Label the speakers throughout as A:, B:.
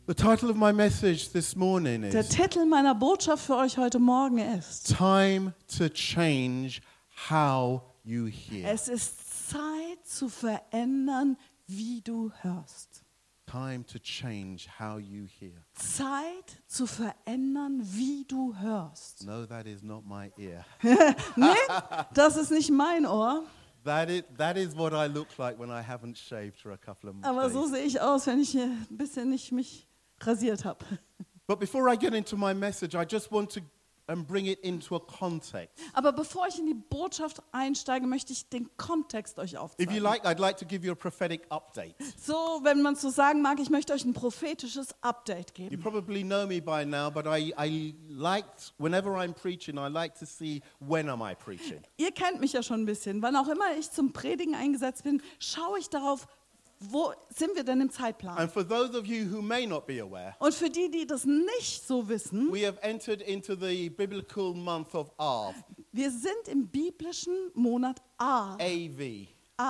A: The title of my message this morning
B: Der
A: is
B: Titel meiner Botschaft für euch heute Morgen ist:
A: Time to Change How You Hear.
B: Es ist Zeit zu verändern, wie du hörst.
A: Time to change how you hear.
B: Zeit zu verändern, wie du hörst.
A: No, that is not my ear.
B: Nee, das ist nicht mein Ohr,
A: That is what I look like when I haven't shaved for a couple of
B: aber so
A: days.
B: sehe ich aus, wenn ich hier ein bisschen nicht mich rasiert habe.
A: But before I get into my message, I just want to bring it into a context.
B: Aber bevor ich in die Botschaft einsteige, möchte ich den Kontext euch
A: If you
B: aufzeigen.
A: like, I'd like to give you a prophetic update.
B: So, wenn man so sagen mag, ich möchte euch ein prophetisches Update
A: You
B: geben.
A: probably know me by now, but I like, whenever I'm preaching, I like to see when am I preaching.
B: Ihr kennt mich ja schon ein bisschen. Wann auch immer ich zum Predigen eingesetzt bin, schaue ich darauf, wo sind wir denn im Zeitplan?
A: And for those of you who may not be aware,
B: Und für die, die das nicht so wissen,
A: we have entered into the biblical month of Av,
B: wir sind im biblischen Monat Av.
A: A-V.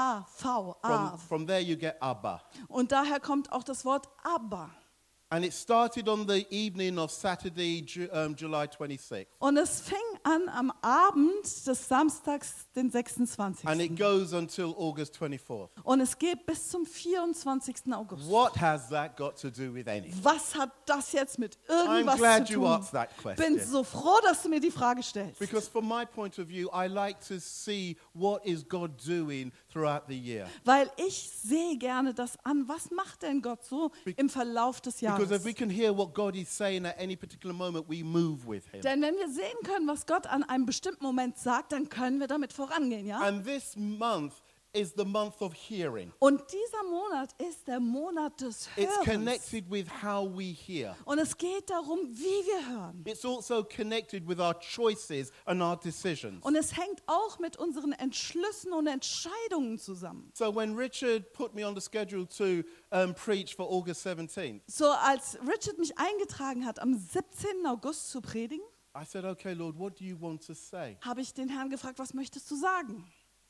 B: A-V, Av.
A: From there you get Abba.
B: Und daher kommt auch das Wort Abba.
A: And it started on the evening of Saturday, July 26th.
B: Und es fing an am Abend des Samstags, den 26.
A: And it goes until August 24th.
B: Und es geht bis zum 24. August.
A: What has that got to do with anything?
B: Was hat das jetzt mit
A: I'm
B: irgendwas
A: glad
B: zu
A: you
B: tun?
A: asked that
B: Bin
A: question.
B: so froh, dass du mir die Frage stellst.
A: Because from my point of view, I like to see what is God doing throughout the year.
B: Weil ich sehe gerne das an. Was macht denn Gott so im Verlauf des Jahres?
A: Because if we can hear what God is saying at any particular moment, we move with Him.
B: Denn wenn wir sehen können, was Gott an einem bestimmten Moment sagt, dann können wir damit vorangehen, ja?
A: And this month is the month of hearing.
B: Und dieser Monat ist der Monat des
A: It's
B: Hörens.
A: connected with how we hear.
B: Und es geht darum, wie wir hören.
A: It's also connected with our choices and our decisions.
B: Und es hängt auch mit unseren Entschlüssen und Entscheidungen zusammen.
A: So when Richard put me on the schedule to preach for August 17th,
B: So als Richard mich eingetragen hat, am 17. August zu predigen,
A: I said, okay, Lord, what do you want to say?
B: habe ich den Herrn gefragt, was möchtest du sagen?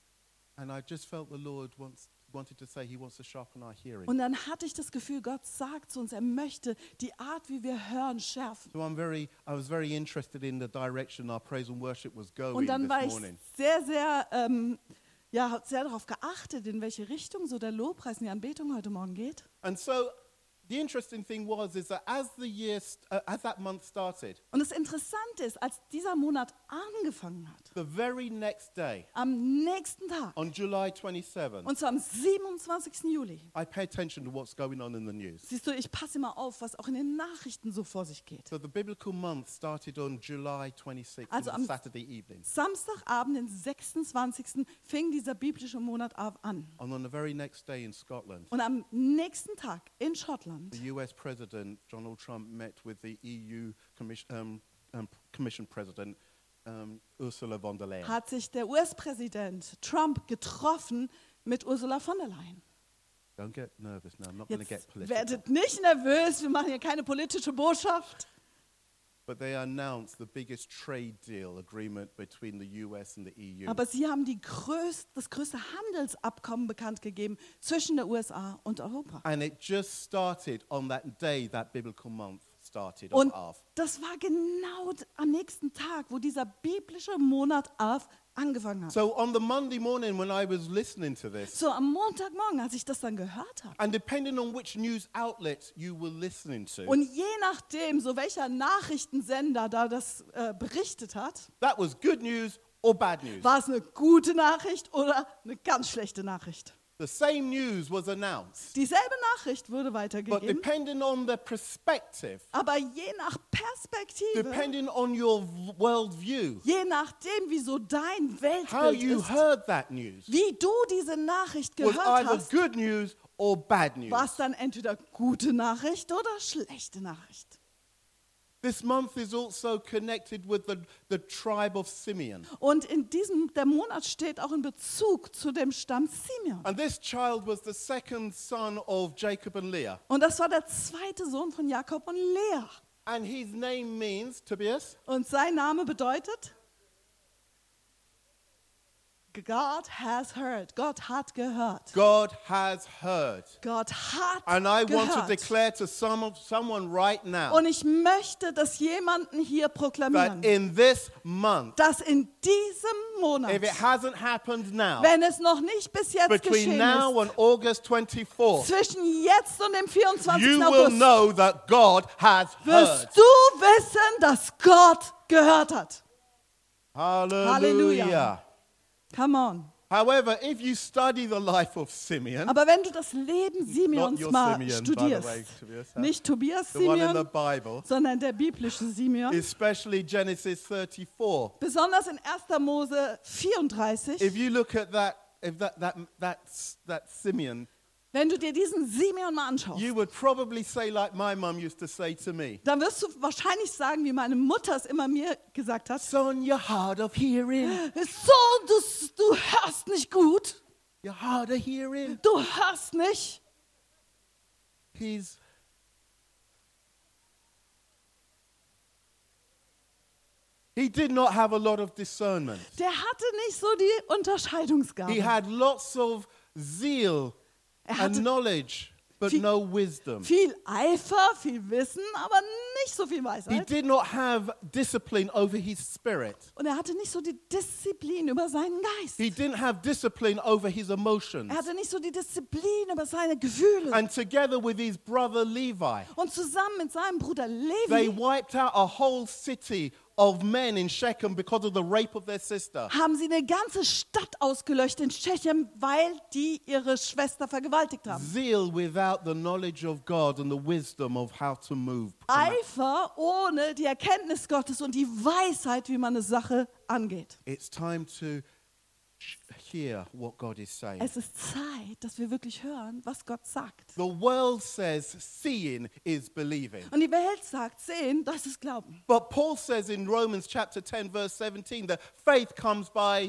A: And I just felt the Lord wanted to say He wants to sharpen our hearing.
B: Und dann hatte ich das Gefühl, Gott sagt zu uns, er möchte die Art, wie wir hören, schärfen.
A: So I was very interested in the direction our praise and worship was going
B: Und dann war
A: this
B: ich
A: morning.
B: habe sehr darauf geachtet, in welche Richtung so der Lobpreis und die Anbetung heute Morgen geht.
A: And so the interesting thing is that as that month started,
B: Und das Interessante ist, als dieser Monat angefangen hat,
A: the very next day,
B: am nächsten Tag,
A: on July 27th,
B: und zwar am 27. Juli,
A: I pay attention to what's going on in the news.
B: siehst du, ich passe immer auf, was auch in den Nachrichten so vor sich geht.
A: So the biblical month started on July 26th,
B: Also
A: on
B: am
A: Saturday evening.
B: Samstagabend, den 26. fing dieser biblische Monat an.
A: And on the very next day in Scotland,
B: Und am nächsten Tag in Schottland
A: the US President, Donald Trump, met with the EU Commission President, Ursula von der Leyen.
B: hat sich der US-Präsident Trump getroffen mit Ursula von der Leyen.
A: Don't get nervous now. I'm not going to get
B: Jetzt
A: political.
B: werdet nicht nervös, wir machen hier keine politische Botschaft.
A: But they announced the biggest trade deal agreement between the US and the EU.
B: Aber sie haben das größte Handelsabkommen bekannt gegeben zwischen der USA und Europa.
A: And it just started on that day that biblical month started,
B: Und
A: of Av.
B: das war genau am nächsten Tag, wo dieser biblische Monat Av angefangen hat.
A: So on the Monday morning when I was listening to this,
B: So am Montagmorgen, als ich das dann gehört habe.
A: and depending on which news outlet you were listening to,
B: Und je nachdem, so welcher Nachrichtensender da das berichtet hat,
A: that was good news or bad news.
B: war es eine gute Nachricht oder eine ganz schlechte Nachricht.
A: The same news was announced.
B: Dieselbe Nachricht wurde
A: But
B: weitergegeben,
A: depending on the perspective,
B: aber je nach Perspektive,
A: depending on your worldview,
B: je nachdem, wie so dein
A: how
B: Weltbild
A: you
B: ist,
A: heard that news
B: wie du diese Nachricht
A: was
B: gehört
A: either
B: hast,
A: good news or bad news.
B: war es dann entweder gute Nachricht oder schlechte Nachricht.
A: This month is also connected with the tribe of Simeon.
B: Und der Monat steht auch in Bezug zu dem Stamm Simeon.
A: And this child was the second son of Jacob and Leah.
B: Und das war der zweite Sohn von Jakob und Lea.
A: And his name means, Tobias,
B: Und sein Name bedeutet God has heard. Gott hat gehört.
A: God has heard.
B: Gott hat
A: And I want to
B: gehört.
A: declare to someone right now
B: Und ich möchte, dass jemanden hier
A: that
B: proklamieren,
A: in this month,
B: dass in diesem Monat,
A: if it hasn't happened now,
B: wenn es noch nicht bis jetzt
A: between
B: geschehen
A: now
B: ist,
A: and August 24th,
B: zwischen jetzt und dem 24.
A: you will
B: August,
A: know that God has
B: wirst
A: heard.
B: du wissen, dass Gott gehört hat.
A: Hallelujah.
B: Come on.
A: However, if you study the life of Simeon,
B: Aber wenn du das Leben Simeons
A: your
B: mal
A: Simeon, by the
B: studierst,
A: way, Tobias,
B: nicht Tobias
A: the one in the
B: Simeon,
A: Bible,
B: sondern der biblische Simeon,
A: especially Genesis 34,
B: besonders in 1. Mose 34,
A: if you look at that Simeon,
B: wenn du dir diesen Simeon mal anschaust,
A: you would probably say like my mum used to say to me,
B: dann wirst du wahrscheinlich sagen, wie meine Mutter es immer mir gesagt hat,
A: son, you're hard of hearing.
B: so, du hörst nicht gut,
A: You're hard of hearing.
B: du hörst nicht.
A: He did not have a lot of discernment.
B: Der hatte nicht so die Unterscheidungsgabe.
A: He had lots of zeal and
B: hatte
A: knowledge, but
B: viel-
A: no wisdom.
B: Viel Eifer, viel Wissen, aber nicht so viel
A: He
B: Weisheit.
A: did not have discipline over his spirit.
B: Und er hatte nicht so die Disziplin über seinen Geist.
A: He didn't have discipline over his emotions.
B: Er hatte nicht so die Disziplin über seine Gefühle.
A: And together with his brother Levi,
B: Und zusammen mit seinem Bruder
A: they
B: Levi
A: wiped out a whole city of men in Shechem because of the rape of their sister.
B: haben sie eine ganze Stadt ausgelöscht in Tschechien, weil die ihre Schwester vergewaltigt haben.
A: Zeal without the knowledge of God and the wisdom of how to move.
B: Eifer ohne die Erkenntnis Gottes und die Weisheit, wie man eine Sache angeht.
A: It's time to hear what God is saying.
B: Es ist Zeit, dass wir wirklich hören, was Gott sagt.
A: The world says seeing is believing.
B: Und die Welt sagt, sehen, das ist Glauben.
A: But Paul says in Romans chapter 10 verse 17 that faith comes by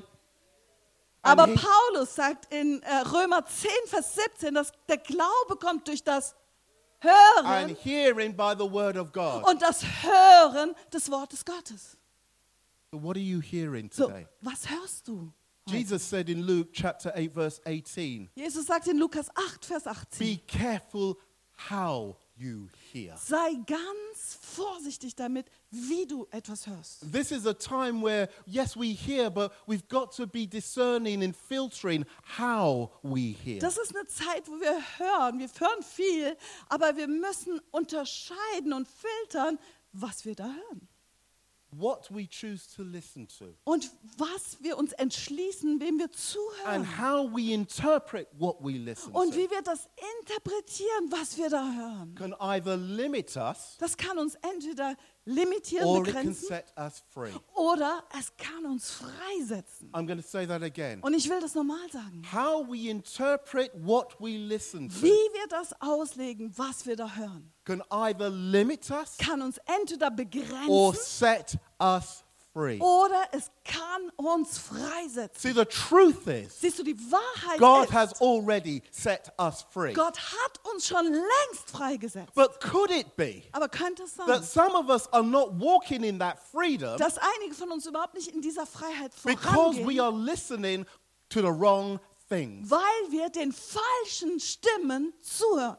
B: Aber
A: he-
B: Paulus sagt in Römer 10, Vers 17, dass der Glaube kommt durch das Hören
A: and hearing by the word of God.
B: und das Hören des Wortes Gottes.
A: So what are you hearing
B: So,
A: today?
B: was hörst du?
A: Jesus said in Luke chapter 8 verse 18,
B: Jesus sagt in Lukas 8, Vers
A: be
B: 18,
A: careful how you hear.
B: sei ganz vorsichtig damit, wie du etwas hörst.
A: This is a time where, yes, we hear, but we've got to be discerning and filtering how we hear.
B: Das ist eine Zeit, wo wir hören. Wir hören viel, aber wir müssen unterscheiden und filtern, was wir da hören.
A: What we choose to listen to.
B: Und was wir uns entschließen, wem wir
A: And
B: zuhören.
A: how we interpret what we listen
B: Und
A: to
B: wie wir das interpretieren, was wir da hören.
A: can either limit us
B: Das kann uns entweder limitieren,
A: or it can
B: begrenzen
A: set us free.
B: oder es kann uns freisetzen.
A: I'm going to say that again.
B: Und ich will das nochmal sagen.
A: How we interpret what we listen
B: Wie
A: to
B: wir das auslegen, was wir da hören,
A: can either limit us
B: kann uns entweder
A: or
B: begrenzen
A: set us free.
B: oder es kann uns freisetzen.
A: See, the truth is,
B: Siehst du, die Wahrheit
A: God
B: ist,
A: has already set us free.
B: Gott hat uns schon längst freigesetzt.
A: But could it be
B: Aber könnte es sein,
A: that some of us are not walking in that freedom
B: dass einige von uns überhaupt nicht in dieser Freiheit
A: because we
B: vorangehen,
A: are listening to the wrong things?
B: weil wir den falschen Stimmen zuhören?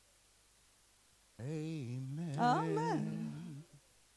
A: Amen.
B: Amen.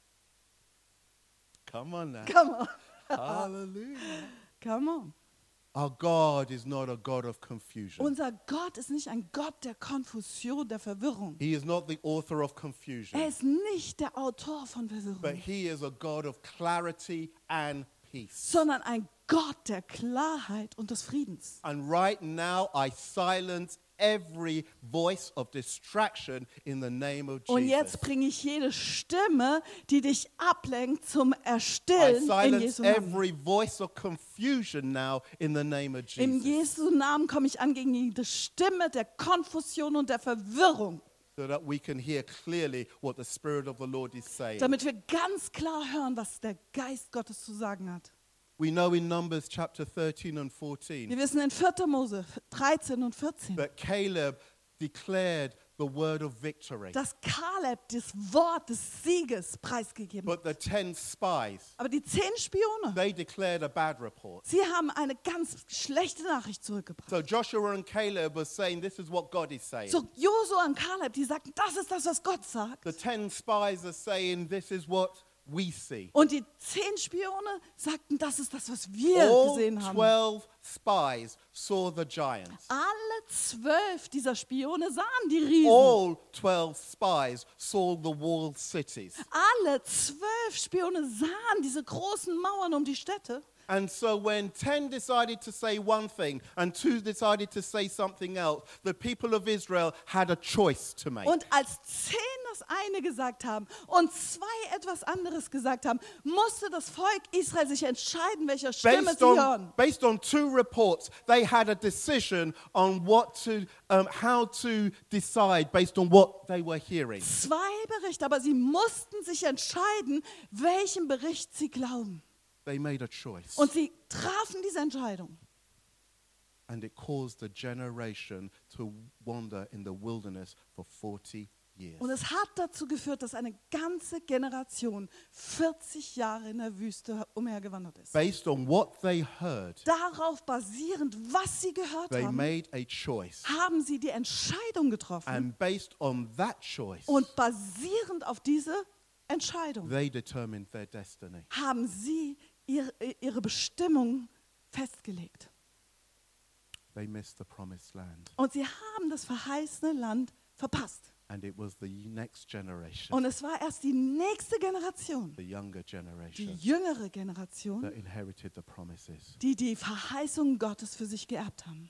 A: Come on now.
B: Come on.
A: Hallelujah.
B: Come on.
A: Our God is not a God of confusion.
B: Unser Gott ist nicht ein Gott der Konfusion, der Verwirrung.
A: He is not the author of confusion,
B: Er ist nicht der Autor von
A: but
B: Verwirrung,
A: He is a God of clarity and peace.
B: sondern ein Gott der Klarheit und des Friedens.
A: And right now, I silence every voice of distraction in the name of
B: Und
A: Jesus.
B: jetzt bringe ich jede Stimme, die dich ablenkt, zum
A: I
B: Erstillen in
A: silence
B: Jesu Namen.
A: every voice of confusion now in the name of
B: In
A: Jesus,
B: Jesu Namen komme ich an gegen jede Stimme der Konfusion und der Verwirrung,
A: so that we can hear clearly what the Spirit of the Lord is saying.
B: damit wir ganz klar hören, was der Geist Gottes zu sagen hat.
A: We know in Numbers chapter 13 and 14
B: Wir wissen in 4. Mose 13 und 14,
A: that Caleb declared the word of victory.
B: dass Kaleb das Wort des Sieges preisgegeben
A: But
B: hat.
A: the 10 spies,
B: Aber die 10 Spione,
A: they declared a bad report.
B: sie haben eine ganz schlechte Nachricht zurückgebracht.
A: So Joshua and Caleb were saying, this is what God is saying.
B: So Josua und Kaleb, die sagten, das ist das, was Gott sagt.
A: The 10 spies are saying, this is what we see.
B: Und die 10 Spione sagten, das ist das, was wir
A: All
B: gesehen haben.
A: 12 spies saw the giants.
B: Alle 12 dieser Spione sahen die Riesen.
A: All 12 spies saw the walled cities.
B: Alle 12 Spione sahen diese großen Mauern um die Städte.
A: And so when 10 decided to say one thing and 2 decided to say something else, the people of Israel had a choice to make.
B: Und als 10 das eine gesagt haben und 2 etwas anderes gesagt haben, musste das Volk Israel sich entscheiden, welcher Stimme sie hören.
A: Based on 2 reports, they had a decision on how to decide based on what they were hearing.
B: 2 Berichte, aber sie mussten sich entscheiden, welchem Bericht sie glauben.
A: They made a choice.
B: Und sie trafen diese Entscheidung.
A: And it caused a generation to wander in the wilderness for 40 years.
B: Und es hat dazu geführt, dass eine ganze Generation 40 Jahre in der Wüste umhergewandert ist.
A: Based on what they heard,
B: Darauf basierend, was sie gehört
A: they
B: haben,
A: made a choice.
B: haben sie die Entscheidung getroffen.
A: And based on that choice,
B: Und basierend auf diese Entscheidung
A: they determined their destiny.
B: haben sie ihre Bestimmung festgelegt.
A: They missed the promised land.
B: Und sie haben das verheißene Land verpasst.
A: And it was the next generation,
B: Und es war erst die nächste Generation,
A: the younger
B: die
A: generation,
B: jüngere Generation,
A: that inherited the promises.
B: die die Verheißungen Gottes für sich geerbt haben.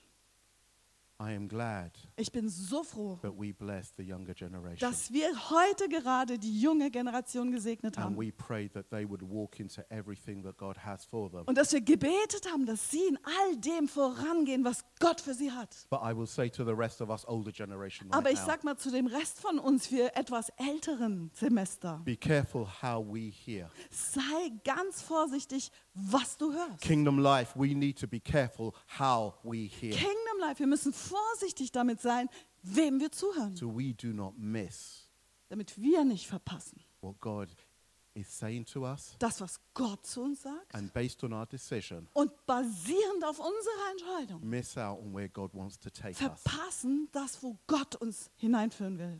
A: I am glad
B: Ich bin so froh,
A: that we bless the younger generation.
B: dass wir heute gerade die junge Generation gesegnet
A: And
B: haben.
A: we pray that they would walk into everything that God has for them.
B: Und dass wir gebetet haben, dass sie in all dem vorangehen, was Gott für sie hat.
A: But I will say to the rest of us older generation
B: Aber
A: right
B: ich
A: now,
B: sag mal zu dem Rest von uns, wir etwas älteren Semester,
A: be careful how we hear.
B: sei ganz vorsichtig, was du hörst.
A: Kingdom life, we need to be careful how we hear.
B: Kingdom Life, wir müssen vorsichtig damit sein, wem wir zuhören,
A: So we do not miss
B: damit wir nicht verpassen.
A: what God is saying to us.
B: Das, was Gott zu uns sagt,
A: And based on our decision,
B: und basierend auf unserer Entscheidung
A: miss out on where God wants to take us.
B: verpassen das, wo Gott uns hineinführen will.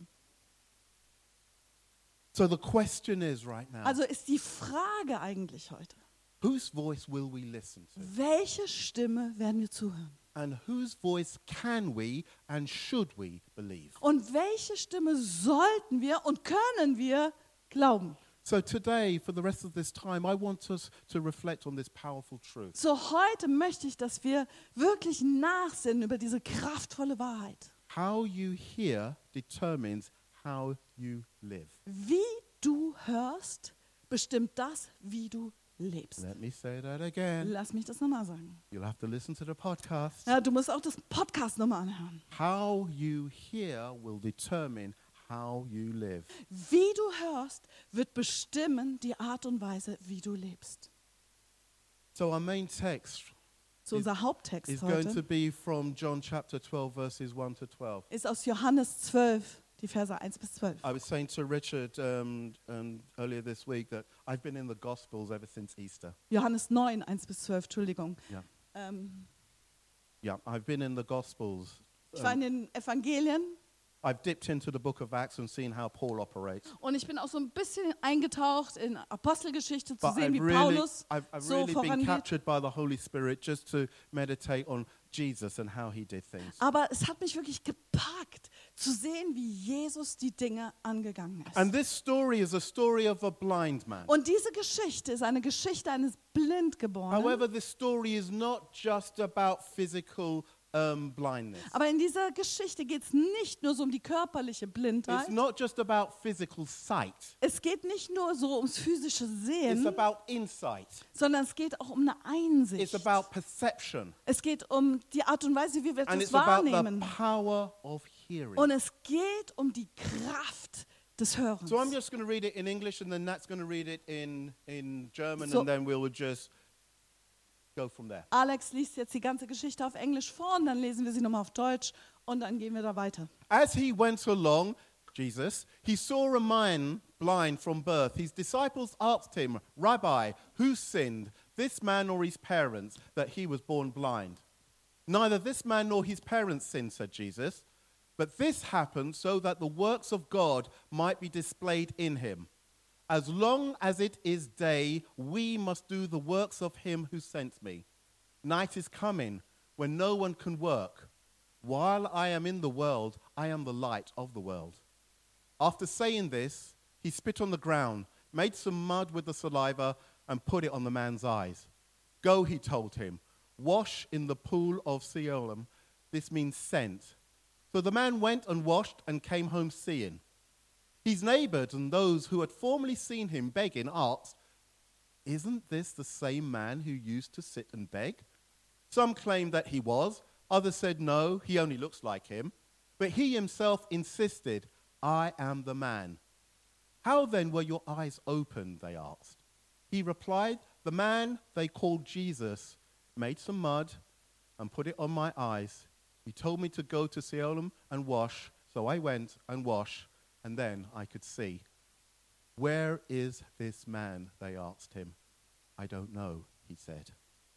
A: So the question is right now,
B: Also ist die Frage eigentlich heute,
A: whose voice will we listen to?
B: welche Stimme werden wir zuhören?
A: And whose voice can we and should we believe?
B: Und welche Stimme sollten wir und können wir glauben?
A: So today, for the rest of this time, I want us to reflect on this powerful truth.
B: So heute möchte ich, dass wir wirklich nachsinnen über diese kraftvolle Wahrheit.
A: How you hear determines how you live.
B: Wie du hörst, bestimmt das, wie du lebst.
A: Let me say that again.
B: Lass mich das nochmal sagen.
A: You'll have to listen to the podcast.
B: Ja, du musst auch das Podcast nochmal anhören.
A: How you hear will determine how you live.
B: Wie du hörst, wird bestimmen die Art und Weise, wie du lebst.
A: So our main text
B: So unser Haupttext
A: is going to
B: heute
A: be from John chapter 12, verses 1 to 12.
B: ist aus Johannes 12, die Verse 1 bis 12.
A: I was saying to Richard earlier this week that I've been in the Gospels ever since Easter.
B: Johannes 9, 1 bis 12, Entschuldigung.
A: Yeah.
B: Ähm,
A: Yeah, I've been in the Gospels.
B: ich war in den Evangelien
A: I've dipped into the book of Acts and seen how Paul operates.
B: und ich bin auch so ein bisschen eingetaucht in Apostelgeschichte, zu
A: But
B: sehen, wie
A: I've
B: Paulus
A: I've
B: so
A: really been
B: vorangeht.
A: captured by the Holy Spirit just to meditate on Jesus and how he did things.
B: Aber es hat mich wirklich gepackt, zu sehen, wie Jesus die Dinge angegangen ist.
A: And this story is a story of a blind man.
B: Und diese Geschichte ist eine Geschichte eines Blindgeborenen.
A: However, this story is not just about physical blindness.
B: Aber in dieser Geschichte geht es nicht nur so um die körperliche Blindheit.
A: It's not just about physical sight.
B: Es geht nicht nur so ums physische
A: It's
B: Sehen,
A: about insight.
B: sondern es geht auch um eine
A: It's
B: Einsicht.
A: about perception.
B: Es geht um die Art und Weise, wie wir
A: And
B: etwas
A: it's about the
B: wahrnehmen.
A: power of hearing.
B: Und es geht um die Kraft des Hörens.
A: So I'm just going to read it in English and then Nat's going to read it in German
B: So-
A: and then we'll just go from there.
B: Alex liest jetzt die ganze Geschichte auf Englisch vor und dann lesen wir sie nochmal auf Deutsch und dann gehen wir da weiter.
A: As he went along, Jesus, he saw a man blind from birth. His disciples asked him, Rabbi, who sinned, this man or his parents, that he was born blind? Neither this man nor his parents sinned, said Jesus, but this happened so that the works of God might be displayed in him. As long as it is day, we must do the works of him who sent me. Night is coming when no one can work. While I am in the world, I am the light of the world. After saying this, he spit on the ground, made some mud with the saliva, and put it on the man's eyes. Go, he told him, wash in the pool of Siloam. This means sent. So the man went and washed and came home seeing. His neighbors and those who had formerly seen him begging asked, Isn't this the same man who used to sit and beg? Some claimed that he was. Others said, no, he only looks like him. But he himself insisted, I am the man. How then were your eyes opened, they asked. He replied, the man they called Jesus made some mud and put it on my eyes. He told me to go to Siloam and wash, so I went and washed, and then I could see. Where is this man, they asked him. I don't know, he said.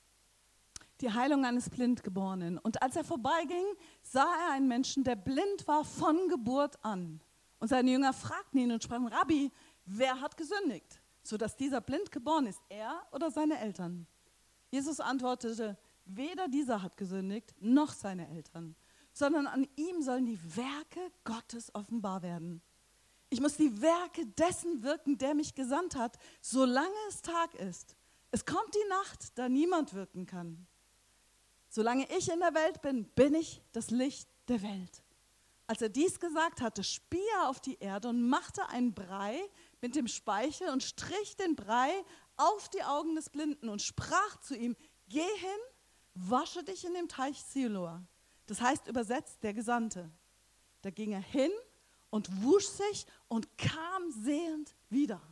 B: Die Heilung eines Blindgeborenen. Und als er vorbeiging, sah er einen Menschen, der blind war von Geburt an. Und seine Jünger fragten ihn und sprachen, Rabbi, wer hat gesündigt, sodass dieser blind geboren ist, er oder seine Eltern? Jesus antwortete, weder dieser hat gesündigt, noch seine Eltern, sondern an ihm sollen die Werke Gottes offenbar werden. Ich muss die Werke dessen wirken, der mich gesandt hat, solange es Tag ist. Es kommt die Nacht, da niemand wirken kann. Solange ich in der Welt bin, bin ich das Licht der Welt. Als er dies gesagt hatte, spie er auf die Erde und machte einen Brei mit dem Speichel und strich den Brei auf die Augen des Blinden und sprach zu ihm, geh hin, wasche dich in dem Teich Siloa. Das heißt übersetzt, der Gesandte. Da ging er hin und wusch sich und kam sehend wieder.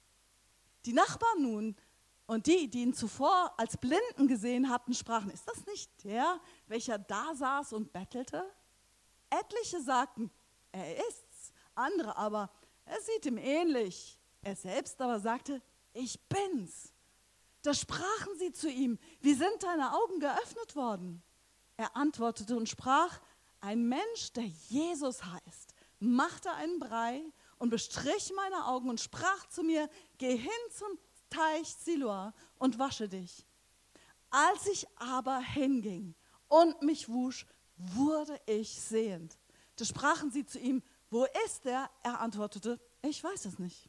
B: Die Nachbarn nun und die ihn zuvor als Blinden gesehen hatten, sprachen, ist das nicht der, welcher da saß und bettelte? Etliche sagten, er ist's, andere aber, er sieht ihm ähnlich. Er selbst aber sagte, ich bin's. Da sprachen sie zu ihm, wie sind deine Augen geöffnet worden? Er antwortete und sprach, ein Mensch, der Jesus heißt, machte einen Brei und bestrich meine Augen und sprach zu mir, geh hin zum Teich Siloa und wasche dich. Als ich aber hinging und mich wusch, wurde ich sehend. Da sprachen sie zu ihm, wo ist er? Er antwortete, ich weiß es nicht.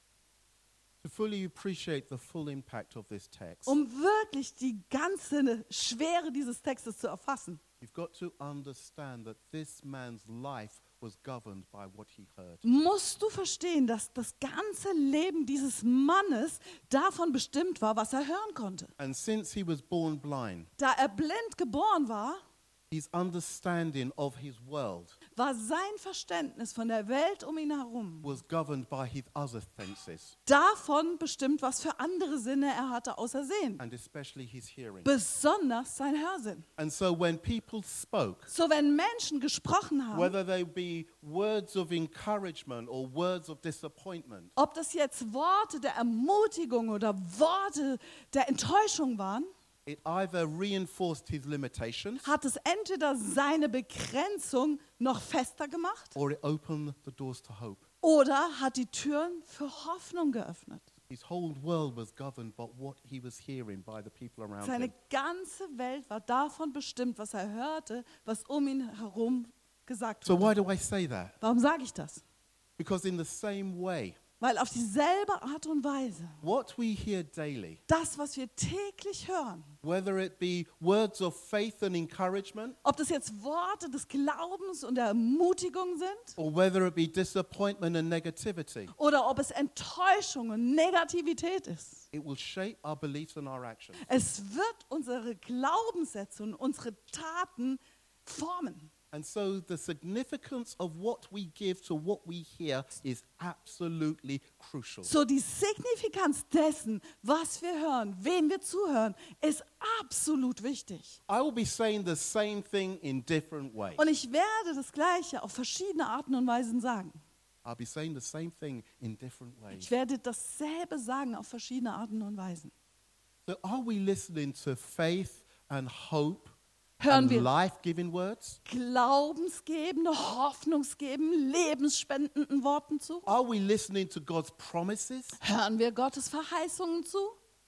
A: To fully appreciate the full impact of this text,
B: Wirklich die ganze Schwere dieses Textes zu erfassen,
A: you've got to understand that this man's life was governed by what he heard.
B: musst du verstehen, dass das ganze Leben dieses Mannes davon bestimmt war, was er hören konnte.
A: And since he was born blind,
B: Da er blind geboren war,
A: his understanding of his world
B: war sein Verständnis von der Welt um ihn herum
A: was governed by his other senses,
B: davon bestimmt, was für andere Sinne er hatte außer Sehen.
A: and especially his hearing.
B: Besonders sein Hörsinn.
A: And so when people spoke,
B: So wenn Menschen gesprochen haben,
A: whether they be words of encouragement or words of disappointment,
B: ob das jetzt Worte der Ermutigung oder Worte der Enttäuschung waren,
A: it either reinforced his limitations
B: hat es entweder seine Begrenzung noch fester gemacht
A: or it opened the doors to hope.
B: oder hat die Türen für Hoffnung geöffnet.
A: His whole world was governed by what he was hearing by the people around
B: Seine
A: him.
B: ganze Welt war davon bestimmt, was er hörte, was um ihn herum gesagt
A: So why
B: wurde.
A: do I say that?
B: Warum sage ich das?
A: Because in the same way,
B: Weil auf dieselbe Art und Weise,
A: what we hear daily,
B: das, was wir täglich hören,
A: whether it be words of faith and encouragement,
B: ob das jetzt Worte des Glaubens und der Ermutigung sind
A: or whether it be disappointment and negativity,
B: oder ob es Enttäuschung und Negativität ist,
A: it will shape our beliefs and our actions.
B: es wird unsere Glaubenssätze und unsere Taten formen.
A: And so the significance of what we give to what we hear is absolutely crucial.
B: So die Signifikanz dessen, was wir hören, wem wir zuhören, ist absolut wichtig.
A: I will be saying the same thing in different ways.
B: Und ich werde das Gleiche auf verschiedene Arten und Weisen sagen.
A: I'll be saying the same thing in different ways.
B: Ich werde dasselbe sagen auf verschiedene Arten und Weisen.
A: So are we listening to faith and hope
B: Hören
A: and
B: wir
A: life-giving words?
B: glaubensgebende, hoffnungsgebende, lebensspendenden Worten zu?
A: Are we listening to God's promises?
B: Hören wir Gottes Verheißungen zu?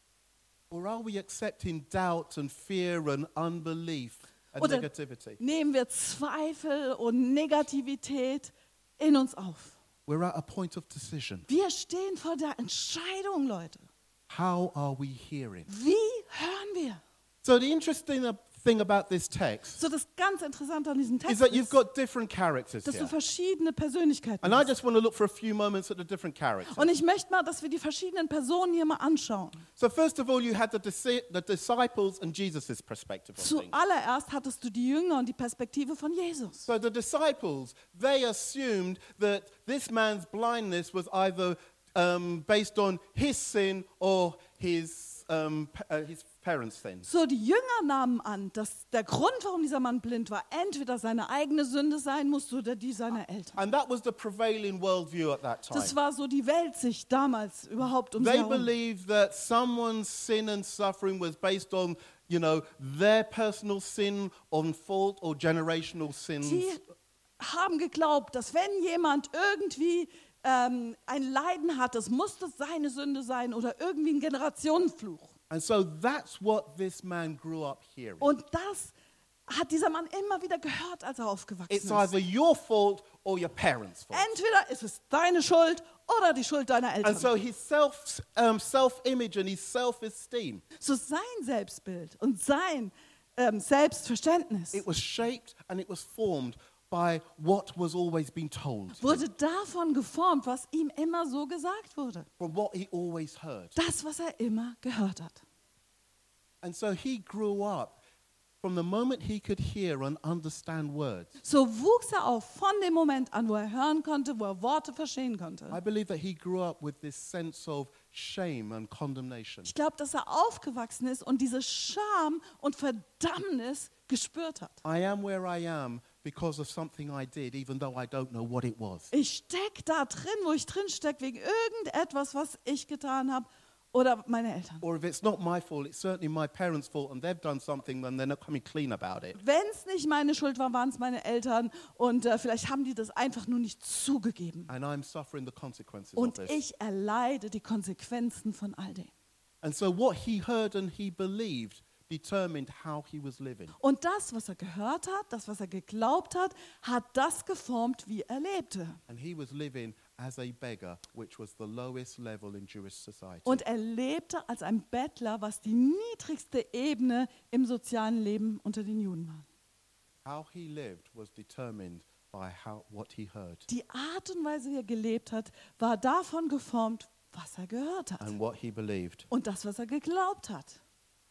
A: Or are we accepting doubt and fear and unbelief and
B: Oder
A: negativity?
B: nehmen wir Zweifel und Negativität in uns auf?
A: We're at a point of decision.
B: Wir stehen vor der Entscheidung, Leute.
A: How are we hearing?
B: Wie hören wir?
A: So the interesting thing about this text
B: So das ganz Interessante an diesem
A: is
B: Text
A: that you've
B: ist,
A: got different characters
B: dass du
A: here.
B: verschiedene Persönlichkeiten
A: And I
B: hast.
A: just want to look for a few moments at the different characters.
B: Und ich möchte mal, dass wir die verschiedenen Personen hier mal anschauen.
A: So first of all, you had the disciples and Jesus' perspective on things.
B: Zuallererst hattest du die Jünger und die Perspektive von Jesus.
A: So the disciples, they assumed that this man's blindness was either based on his sin or his parents' sin.
B: So, die Jünger nahmen an, dass der Grund, warum dieser Mann blind war, entweder seine eigene Sünde sein musste oder die seiner Eltern.
A: And that was the prevailing worldview at that time.
B: Das war so die Weltsicht damals überhaupt um sie
A: They
B: herum.
A: believed that someone's sin and suffering was based on, their personal sin, on fault or generational sins.
B: Die haben geglaubt, dass wenn jemand irgendwie ein Leiden hat, das musste seine Sünde sein oder irgendwie ein Generationenfluch.
A: And so that's what this man grew up hearing.
B: Und das hat dieser Mann immer wieder gehört, als er aufgewachsen
A: It's
B: ist.
A: either your fault or your parents' fault.
B: Entweder ist es deine Schuld oder die Schuld deiner Eltern.
A: And so his self-image and his self-esteem,
B: So sein Selbstbild und sein Selbstverständnis
A: it was shaped and it was formed by what was always being told,
B: wurde davon geformt, was ihm immer so gesagt wurde.
A: from what he always heard.
B: Das, was er immer gehört hat.
A: And so he grew up from the moment he could hear and understand words.
B: So wuchs er auf von dem Moment an, wo er hören konnte, wo er Worte verstehen konnte.
A: I believe that he grew up with this sense of shame and condemnation.
B: Ich glaube, dass er aufgewachsen ist und diese Scham und Verdammnis gespürt hat.
A: I am where I am because of something I did, even though I don't know what it was.
B: Ich stecke da drin, wo ich drin stecke, wegen irgendetwas, was ich getan habe oder meine Eltern.
A: Or if it's not my fault, it's certainly my parents' fault and they've done something and they're not coming clean about it.
B: Wenn es nicht meine Schuld war, waren es meine Eltern und vielleicht haben die das einfach nur nicht zugegeben.
A: And I'm suffering the consequences
B: Und
A: of this.
B: ich erleide die Konsequenzen von all dem.
A: And so what he heard and he believed determined how he was living.
B: Und das, was er gehört hat, das, was er geglaubt hat, hat das geformt, wie er lebte.
A: And he was living as a beggar, which was the lowest level in Jewish society.
B: Und er lebte als ein Bettler, was die niedrigste Ebene im sozialen Leben unter den Juden war.
A: How he lived was determined by what he heard
B: Die Art und Weise, wie er gelebt hat, war davon geformt, was er gehört hat.
A: and what he believed.
B: Und das, was er geglaubt hat.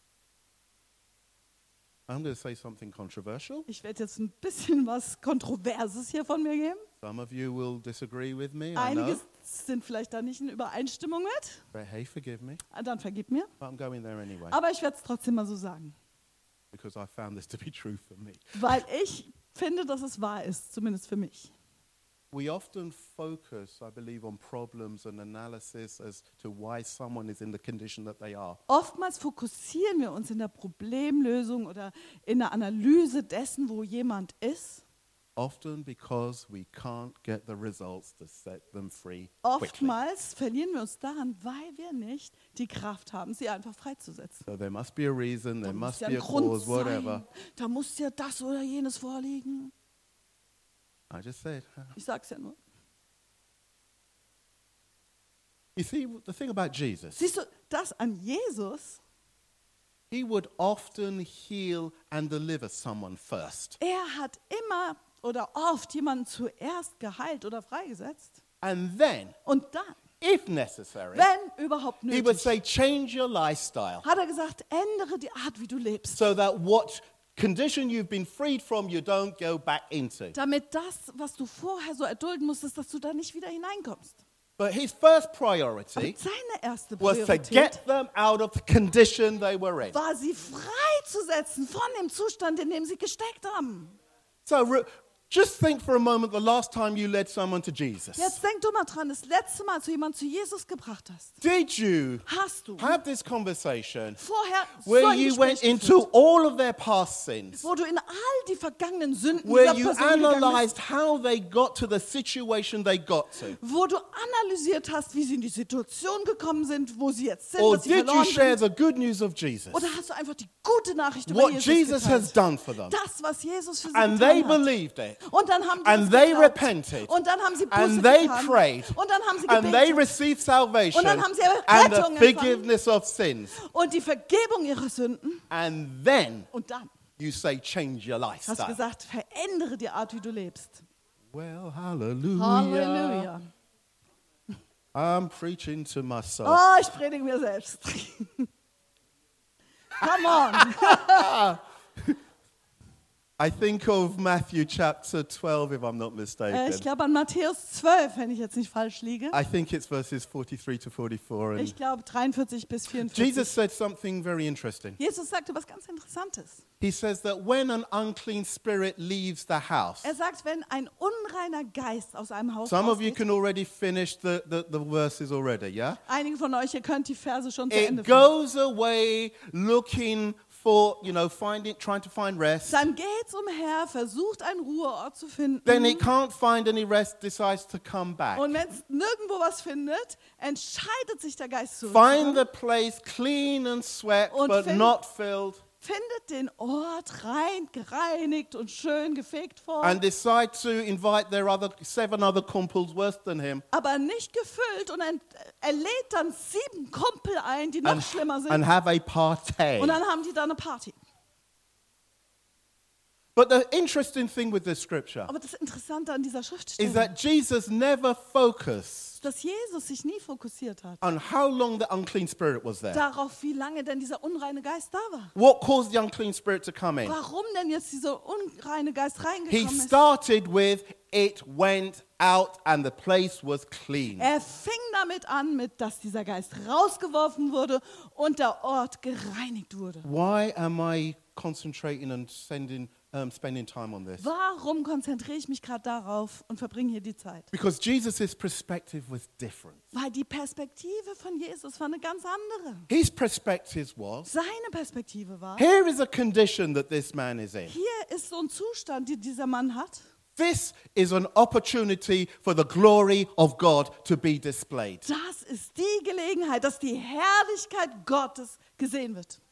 A: I'm going to say something controversial.
B: Ich werde jetzt ein bisschen was Kontroverses hier von mir geben.
A: Some of you will disagree with me, I know.
B: Einige sind vielleicht da nicht in Übereinstimmung mit.
A: But hey, forgive me.
B: Dann vergib mir.
A: But I'm going there anyway
B: Aber ich werde es trotzdem mal so sagen.
A: because I found this to be true for me.
B: Weil ich finde, dass es wahr ist, zumindest für mich.
A: We often focus, I believe, on problems and analysis as to why someone is in the condition that they are.
B: Oftmals fokussieren wir uns in der Problemlösung oder in der Analyse dessen, wo jemand ist.
A: Often because we can't get the results to set them free quickly.
B: Oftmals verlieren wir uns daran, weil wir nicht die Kraft haben, sie einfach freizusetzen.
A: So there must be a reason, there
B: Da muss
A: must
B: ja
A: be
B: ein
A: a
B: Grund
A: cause, whatever.
B: sein. Da muss ja das oder jenes vorliegen.
A: I just said.
B: Ich sag's ja nur.
A: You see, the thing about Jesus,
B: Siehst du, das an Jesus,
A: he would often heal and deliver someone first.
B: er hat immer oder oft jemanden zuerst geheilt oder freigesetzt.
A: And then,
B: Und dann,
A: if necessary,
B: wenn überhaupt
A: he would
B: nötig,
A: say, change your lifestyle
B: hat er gesagt, ändere die Art, wie du lebst.
A: so that what condition you've been freed from, you don't go back into.
B: Damit das, was du vorher so erdulden musstest, dass du da nicht wieder hineinkommst.
A: But his first
B: Aber
A: priority
B: seine erste
A: was to
B: Priorität
A: get them out of the condition they were in.
B: war, sie freizusetzen von dem Zustand, in dem sie gesteckt haben.
A: So just think for a moment the last time you led someone to Jesus.
B: Jetzt denk du mal dran, das letzte Mal, als du jemanden zu Jesus gebracht hast.
A: Did you
B: Hast du
A: have this conversation
B: vorher so
A: where
B: ein
A: you
B: Gespräch
A: went into
B: geführt,
A: all of their past sins?
B: wo du in all die vergangenen Sünden
A: Where
B: dieser
A: you
B: Person gegangen bist,
A: analyzed how they got to the situation they got to?
B: wo du analysiert hast, wie sie in die Situation gekommen sind, wo sie jetzt sind,
A: Or
B: dass sie
A: did you
B: verloren
A: share
B: sind?
A: the good news of Jesus?
B: Oder hast du einfach die gute Nachricht über
A: What
B: Jesus
A: Jesus has
B: geteilt?
A: done for them.
B: Das, was Jesus für sie
A: And they
B: getan hat.
A: believed it.
B: Und dann haben die
A: And
B: es
A: they
B: geglaubt.
A: repented.
B: Und dann haben sie Buße
A: And they
B: getan.
A: prayed.
B: Und dann haben sie
A: And they
B: gebetet.
A: received salvation
B: Und dann haben sie
A: and the
B: Rettung empfangen.
A: forgiveness of sins.
B: Und die Vergebung ihrer Sünden.
A: And then
B: Und dann
A: you say, change your
B: hast du
A: lifestyle.
B: gesagt, verändere die Art, wie du lebst.
A: Well, hallelujah.
B: Halleluja.
A: I'm preaching to myself.
B: Oh, ich predige mir selbst. Come on.
A: I think of Matthew chapter 12, if I'm not mistaken.
B: Ich glaube an Matthäus 12, wenn ich jetzt nicht falsch liege.
A: I think it's verses 43 to 44.
B: Ich
A: And
B: glaube 43 bis 44.
A: Jesus said something very interesting.
B: Jesus sagte was ganz Interessantes.
A: He says that when an unclean spirit leaves the house,
B: Er sagt, wenn ein unreiner Geist aus einem Haus
A: some of you
B: ausgeht,
A: can already finish the verses already, yeah?
B: einige von euch, ihr könnt die Verse schon zu Ende
A: It
B: führen.
A: goes away looking for, trying to find rest.
B: Dann geht's umher, versucht einen Ruheort zu finden.
A: Then it can't find any rest, decides to come back.
B: Und wenn es nirgendwo was findet, entscheidet sich der Geist
A: Find
B: zurückzukommen,
A: the place clean and swept,
B: Und
A: but
B: find-
A: not filled,
B: findet den Ort rein, gereinigt und schön gefegt vor,
A: and decide to invite their 7 other couples worse than him
B: aber nicht gefüllt. Und er lädt dann 7 Kumpel ein, die noch schlimmer sind.
A: and have a party.
B: Und dann haben die da eine Party.
A: But the interesting thing with this scripture
B: Aber das Interessante an dieser
A: is
B: Schriftstelle
A: that Jesus never focused
B: ist, dass Jesus sich nie fokussiert hat
A: on how long the unclean spirit was there.
B: darauf, wie lange denn dieser unreine Geist da war.
A: What caused the unclean spirit to come in?
B: Warum denn jetzt dieser unreine Geist
A: He
B: reingekommen ist?
A: started with, it went out and the place was clean.
B: Er fing damit an, dass dieser Geist rausgeworfen wurde und der Ort gereinigt wurde.
A: Why am I concentrating and spending time on this?
B: Warum konzentriere ich mich gerade darauf und verbringe hier die Zeit?
A: Because Jesus' perspective was different.
B: Weil die Perspektive von Jesus war eine ganz andere.
A: His perspective was,
B: Seine Perspektive war,
A: here is a condition that this man is in.
B: hier ist so ein Zustand, den dieser Mann hat.
A: This is an opportunity for the glory of God to be displayed.
B: Das ist die Gelegenheit, dass die Herrlichkeit Gottes gesehen wird.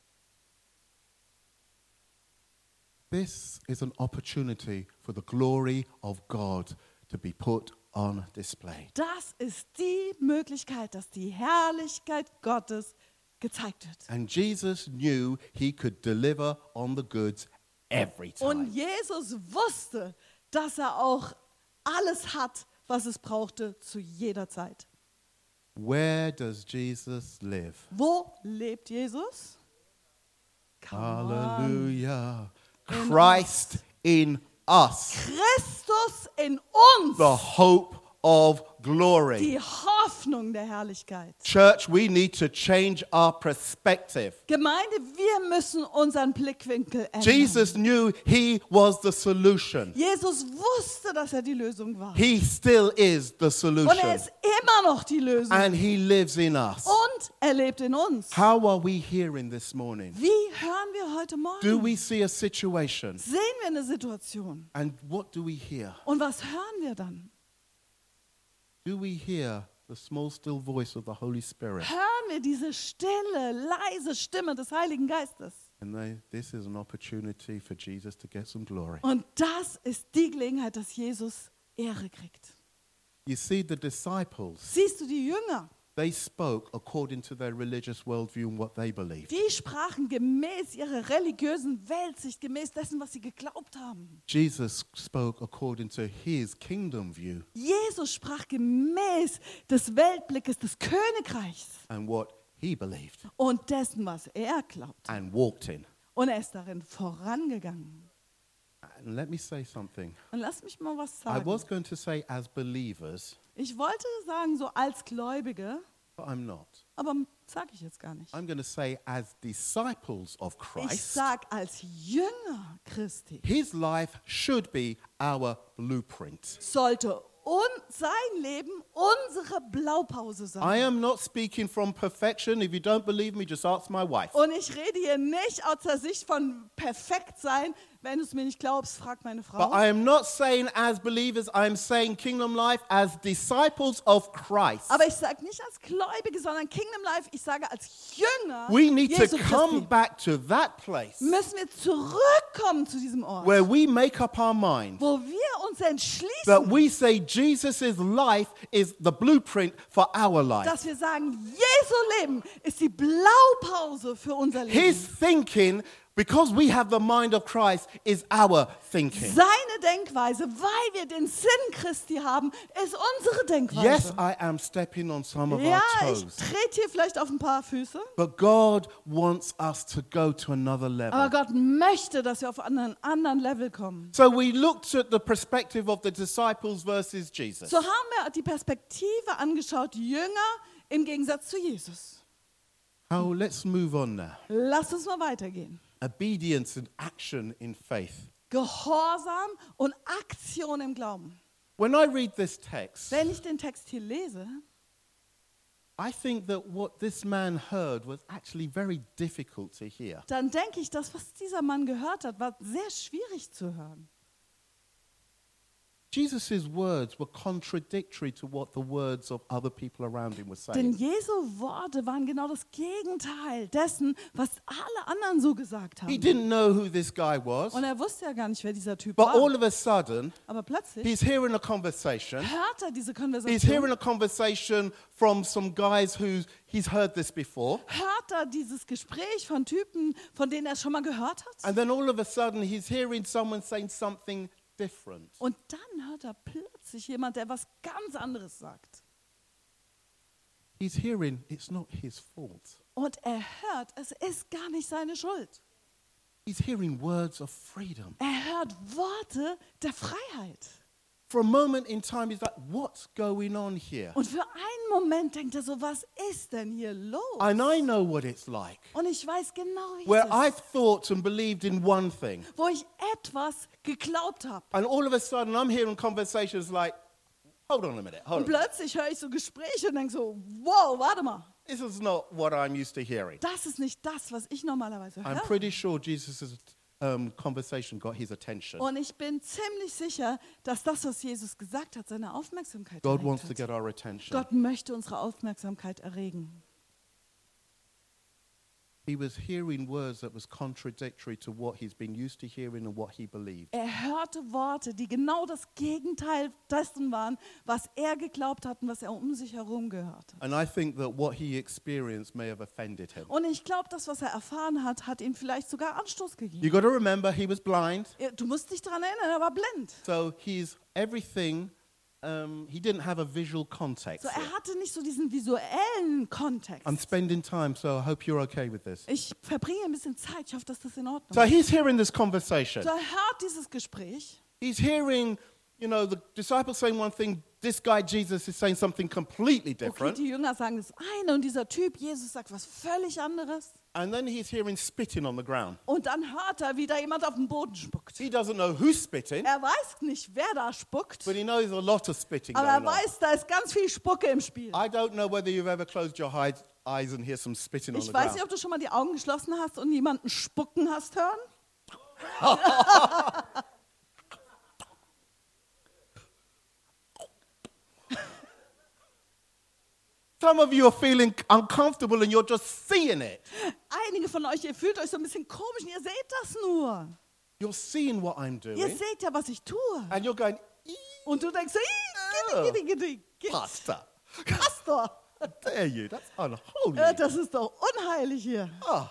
A: This is an opportunity for the glory of God to be put on display.
B: Das ist die Möglichkeit, dass die Herrlichkeit Gottes gezeigt wird.
A: And Jesus knew he could deliver on the goods every
B: Und
A: time.
B: Jesus wusste, dass er auch alles hat, was es brauchte zu jeder Zeit.
A: Where does Jesus live?
B: Wo lebt Jesus? Come on.
A: Hallelujah.
B: In
A: Christ in us,
B: Christus in uns,
A: the hope of glory.
B: die Hoffnung der Herrlichkeit.
A: Church, we need to change our perspective.
B: Gemeinde, wir müssen unseren Blickwinkel ändern.
A: Jesus knew he was the solution.
B: Jesus wusste, dass er die Lösung war.
A: He still is the
B: Und er
A: solution.
B: ist immer noch die Lösung.
A: And he lives in us.
B: Und er lebt in uns.
A: How are we hearing this morning?
B: Wie hören wir heute
A: Do
B: Morgen?
A: we see a situation?
B: Sehen wir eine Situation?
A: And what do we hear?
B: Und was hören wir dann?
A: Do we hear the small, still voice of the Holy Spirit?
B: Hören wir diese stille, leise Stimme des Heiligen Geistes?
A: And this is an opportunity for Jesus to get some glory.
B: Und das ist die Gelegenheit, dass Jesus Ehre kriegt.
A: You see, the disciples,
B: Siehst du, die Jünger,
A: they spoke according to their religious worldview and what they believed.
B: die sprachen gemäß ihrer religiösen Weltsicht, gemäß dessen, was sie geglaubt haben.
A: Jesus spoke according to his kingdom view
B: Jesus sprach gemäß des Weltblickes des Königreichs
A: and what he believed
B: und dessen, was er glaubt
A: and walked in.
B: Und er ist darin vorangegangen.
A: And let me say something.
B: Und lass mich mal was
A: I was
B: sagen.
A: going to say as believers,
B: Ich wollte sagen, so als Gläubige,
A: but I'm not.
B: aber sage ich jetzt gar nicht.
A: I'm going to say as disciples of
B: Ich
A: Christ,
B: sage als Jünger Christi
A: his life should be our blueprint.
B: sollte sein Leben unsere Blaupause
A: I
B: sein.
A: am not speaking from perfection. If you don't believe me, just ask my wife.
B: Und ich rede hier nicht aus der Sicht von perfekt sein. Wenn du es mir nicht glaubst, frag meine
A: But
B: Frau.
A: I am not saying as believers, I am saying kingdom life as disciples of Christ.
B: Aber ich sage nicht als Gläubige, sondern Kingdom Life, ich sage als Jünger
A: We need to
B: Jesu
A: come
B: Christi.
A: back to that place
B: Müssen wir zurückkommen zu diesem Ort,
A: where we make up our mind
B: wo wir uns
A: that
B: entschließen,
A: we say Jesus' life is the blueprint for our life.
B: dass wir sagen, Jesu Leben ist die Blaupause für unser
A: His
B: Leben.
A: thinking, because we have the mind of Christ, is our thinking.
B: Seine Denkweise, weil wir den Sinn Christi haben, ist unsere Denkweise.
A: Yes, I am stepping on some of
B: Ja,
A: our
B: ich
A: toes,
B: trete hier vielleicht auf ein paar Füße,
A: but God wants us to go to another
B: aber
A: level.
B: Gott möchte, dass wir auf einen anderen Level kommen.
A: So we looked at the perspective of the disciples versus Jesus.
B: So haben wir die Perspektive angeschaut, Jünger im Gegensatz zu Jesus.
A: Oh, let's move on now.
B: Lass uns mal weitergehen.
A: Obedience and action in faith.
B: Gehorsam und Aktion im Glauben.
A: When I read this text,
B: Wenn ich den Text hier lese,
A: I think that what this man heard was actually very difficult to hear.
B: dann denke ich, das, was dieser Mann gehört hat, war sehr schwierig zu hören.
A: Jesus' words were contradictory to what the words of other people around him were
B: Denn
A: saying.
B: Jesu Worte waren genau das Gegenteil dessen, was alle anderen so gesagt
A: He
B: haben.
A: didn't know who this guy was,
B: Und er wusste ja gar nicht, wer dieser Typ
A: but
B: war.
A: all of a sudden,
B: Aber plötzlich
A: he's hearing a conversation.
B: hört er diese
A: He's
B: Konversation,
A: hearing a conversation from some guys who he's heard this before.
B: hört er dieses Gespräch von Typen, von denen er schon mal gehört hat.
A: And then all of a sudden, he's hearing someone saying something different.
B: Und dann hört er plötzlich jemand, der was ganz anderes sagt.
A: He's hearing it's not his fault.
B: Und er hört, es ist gar nicht seine Schuld.
A: He's hearing words of freedom.
B: Er hört Worte der Freiheit.
A: For a moment in time, he's like, what's going on here?
B: Und für einen Moment denkt er so, was ist denn hier los?
A: And I know what it's like.
B: Und ich weiß genau, wie
A: Where
B: es
A: I've
B: ist,
A: thought and believed in one thing.
B: wo ich etwas geglaubt habe.
A: And all of a sudden, I'm hearing conversations like, hold on a minute,
B: Und
A: hold on.
B: plötzlich höre ich so Gespräche und denke so, wow, warte mal.
A: This is not what I'm used to hearing.
B: Das ist nicht das, was ich normalerweise
A: I'm
B: höre.
A: pretty sure Jesus' conversation got his attention.
B: Und ich bin ziemlich sicher, dass das, was Jesus gesagt hat, seine Aufmerksamkeit
A: God
B: erregt
A: wants to
B: hat.
A: get our attention.
B: Gott möchte unsere Aufmerksamkeit erregen.
A: He was hearing words that was contradictory to what he's been used to hearing and what he believed.
B: Er hörte Worte, die genau das Gegenteil dessen waren, was er geglaubt hat und was er um sich herum gehört hat.
A: And I think that what he experienced may have offended him.
B: Und ich glaube, das, was er erfahren hat, hat ihm vielleicht sogar Anstoß
A: You
B: gegeben.
A: got to remember, he was blind.
B: Du musst dich daran erinnern, er war blind.
A: So he's everything, he didn't have a visual context.
B: So,
A: here.
B: er hatte nicht so diesen visuellen Kontext.
A: I'm spending time, so I hope you're okay with this.
B: Ich verbringe ein bisschen Zeit, ich hoffe, dass das in Ordnung
A: So
B: ist.
A: he's hearing this conversation.
B: So, er hört dieses Gespräch.
A: He's hearing, the disciples saying one thing, this guy Jesus is saying something completely
B: Okay,
A: different.
B: die Jünger sagen das eine und dieser Typ, Jesus, sagt was völlig anderes.
A: And then he's hearing spitting on the ground.
B: Und dann hört er, wie da jemand auf den Boden spuckt.
A: He doesn't know who's spitting,
B: Er weiß nicht, wer da spuckt,
A: but he knows a lot of spitting
B: aber er
A: going on.
B: weiß, da ist ganz viel Spucke im Spiel.
A: I don't know whether you've ever closed your eyes and hear some spitting on
B: Ich
A: the
B: weiß nicht,
A: ground.
B: ob du schon mal die Augen geschlossen hast und jemanden spucken hast hören.
A: Some of you are feeling uncomfortable and you're just seeing it.
B: Einige von euch, ihr fühlt euch so ein bisschen komisch und ihr seht das nur.
A: You're seeing what I'm
B: Ihr
A: doing,
B: seht ja, was ich tue.
A: and you're going,
B: Und du denkst so, gitti,
A: Pastor,
B: Pastor,
A: how dare you? That's unholy.
B: das ist doch unheilig hier.
A: Oh.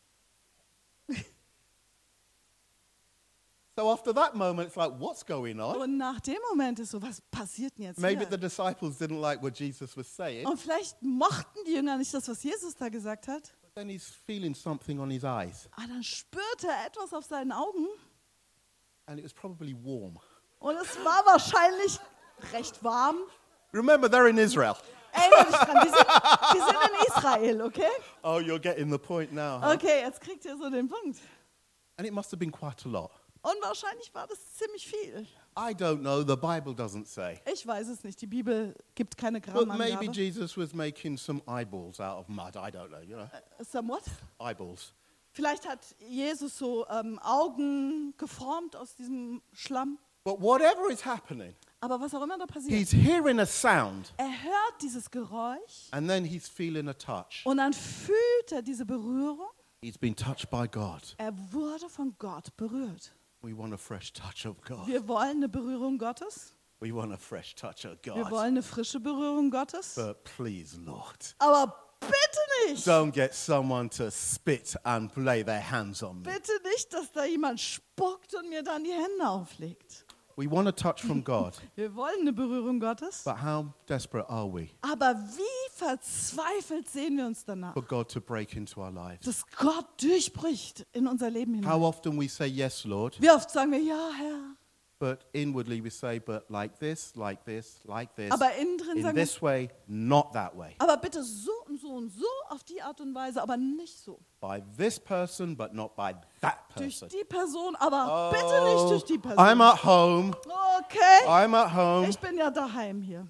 A: So after that moment, it's like, what's going on?
B: Und nach dem Moment ist so, was passiert denn jetzt
A: Maybe the
B: hier?
A: disciples didn't like what Jesus was saying.
B: Und vielleicht mochten die Jünger nicht das, was Jesus da gesagt hat.
A: then he's feeling something on his eyes.
B: Dann spürte er etwas auf seinen Augen
A: And it was probably warm.
B: und es war wahrscheinlich recht warm.
A: Remember, they're in Israel.
B: Erinnere dich dran, die sind in Israel, okay?
A: Oh, you're getting the point now.
B: Okay, jetzt kriegt ihr so den Punkt.
A: And it must have been quite a lot.
B: Und wahrscheinlich war das ziemlich viel.
A: I don't know. The Bible doesn't say.
B: Ich weiß es nicht, die Bibel gibt keine
A: But maybe
B: Grammangabe.
A: Jesus was making some eyeballs out of mud. I don't know, you know.
B: Somewhat.
A: Eyeballs.
B: Vielleicht hat Jesus so Augen geformt aus diesem Schlamm.
A: But whatever is happening,
B: Aber was auch immer da passiert,
A: he's hearing a sound
B: er hört dieses Geräusch
A: and then he's feeling a touch.
B: und dann fühlt er diese Berührung.
A: He's been touched by God.
B: Er wurde von Gott berührt.
A: We want a fresh touch of God.
B: Wir wollen eine Berührung Gottes.
A: We want a fresh touch of
B: Wir
A: God.
B: wollen eine frische Berührung Gottes.
A: But please, Lord,
B: Aber bitte nicht,
A: don't get someone to spit and lay their hands on me.
B: bitte nicht, dass da jemand spuckt und mir dann die Hände auflegt.
A: We want a touch from God,
B: Wir wollen eine Berührung Gottes.
A: but how desperate are we
B: Aber wie verzweifelt sehen wir uns danach,
A: for God to break into our lives?
B: dass Gott durchbricht in unser Leben
A: How
B: hinein.
A: often we say, yes, Lord,
B: Wie oft sagen wir, ja, Herr.
A: but inwardly we say, but like this, like this, like this,
B: Aber innen drin
A: in
B: sagen wir,
A: this way, not that way.
B: aber bitte so und so und so auf die Art und Weise, aber nicht so.
A: By this person, but not by that
B: Durch
A: person.
B: die Person, aber bitte nicht durch die
A: I'm
B: Person.
A: at home.
B: Okay,
A: I'm at home.
B: ich bin ja daheim hier.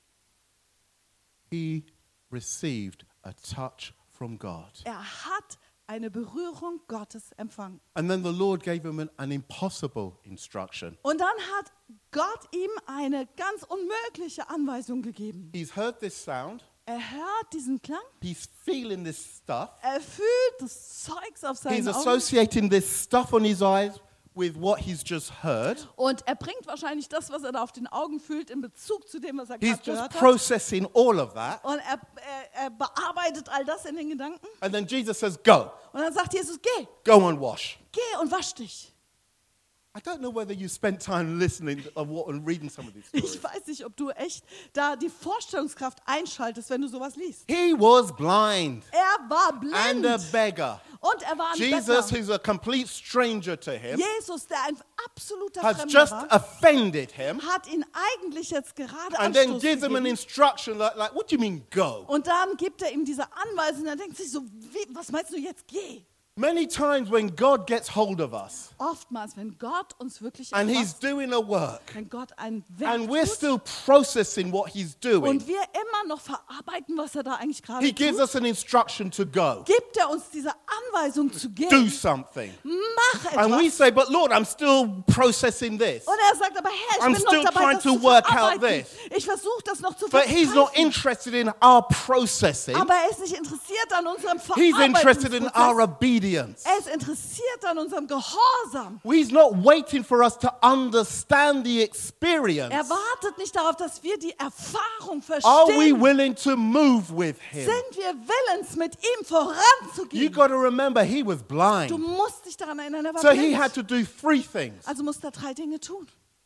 A: He received a touch from God.
B: Er hat eine Berührung Gottes empfangen.
A: And then the Lord gave him an impossible instruction.
B: Und dann hat Gott ihm eine ganz unmögliche Anweisung gegeben.
A: He's heard this sound.
B: Er hört diesen Klang,
A: He's feeling this stuff.
B: er fühlt das Zeugs auf
A: He's
B: seinen Augen
A: associating this stuff on his eyes with what he's just heard.
B: und er bringt wahrscheinlich das, was er da auf den Augen fühlt, in Bezug zu dem, was er
A: He's
B: gerade
A: just
B: gehört hat.
A: processing all of that.
B: Und er bearbeitet all das in den Gedanken.
A: And then Jesus says, go.
B: Und dann sagt Jesus, geh
A: Go and wash.
B: und wasch dich.
A: I don't know whether you spent time listening and reading some of these
B: Ich
A: stories.
B: weiß nicht, ob du echt da die Vorstellungskraft einschaltest, wenn du sowas liest.
A: He was blind
B: Er war
A: and a
B: blind
A: beggar.
B: und er war ein
A: Jesus,
B: Bettler.
A: who's a complete stranger to him,
B: Jesus, der ein absoluter
A: has
B: Fremder
A: just
B: war,
A: offended him
B: hat ihn eigentlich jetzt gerade
A: and then
B: Anstoß
A: gives him an
B: gegeben.
A: instruction like, what do you mean go?
B: Und dann gibt er ihm diese Anweisung und er denkt sich so, was meinst du jetzt, geh?
A: Many times when God gets hold of us
B: Oftmals, wenn Gott uns wirklich
A: and he's
B: erfasst,
A: doing a work
B: wenn Gott ein Werk
A: and we're
B: tut
A: still processing what he's doing,
B: und wir immer noch verarbeiten, was er da eigentlich gerade
A: he gives
B: tut,
A: us an instruction to go,
B: gibt er uns diese Anweisung zu
A: do
B: gehen.
A: something.
B: Mach
A: And we
B: etwas.
A: say, but Lord, I'm still processing this.
B: Und er sagt aber, Herr, ich
A: I'm
B: bin
A: still
B: noch dabei,
A: trying
B: das
A: to
B: zu
A: work out
B: verarbeiten.
A: this.
B: Ich versuche das noch zu
A: But he's not
B: vergreifen.
A: interested in our processing.
B: Aber er ist nicht interessiert an unserem
A: He's interested in our
B: Verarbeitungsprozess.
A: obedience.
B: Er ist interessiert an unserem Gehorsam.
A: He's not waiting for us to understand the experience.
B: Er wartet nicht darauf, dass wir die Erfahrung
A: Are we
B: verstehen.
A: willing to move with him?
B: Sind wir willens, mit ihm
A: You
B: voranzugehen?
A: got to remember, he was
B: Du
A: blind.
B: musst dich daran erinnern, er war
A: So he
B: blind.
A: had to do three things.
B: Also musste er 3 Dinge tun.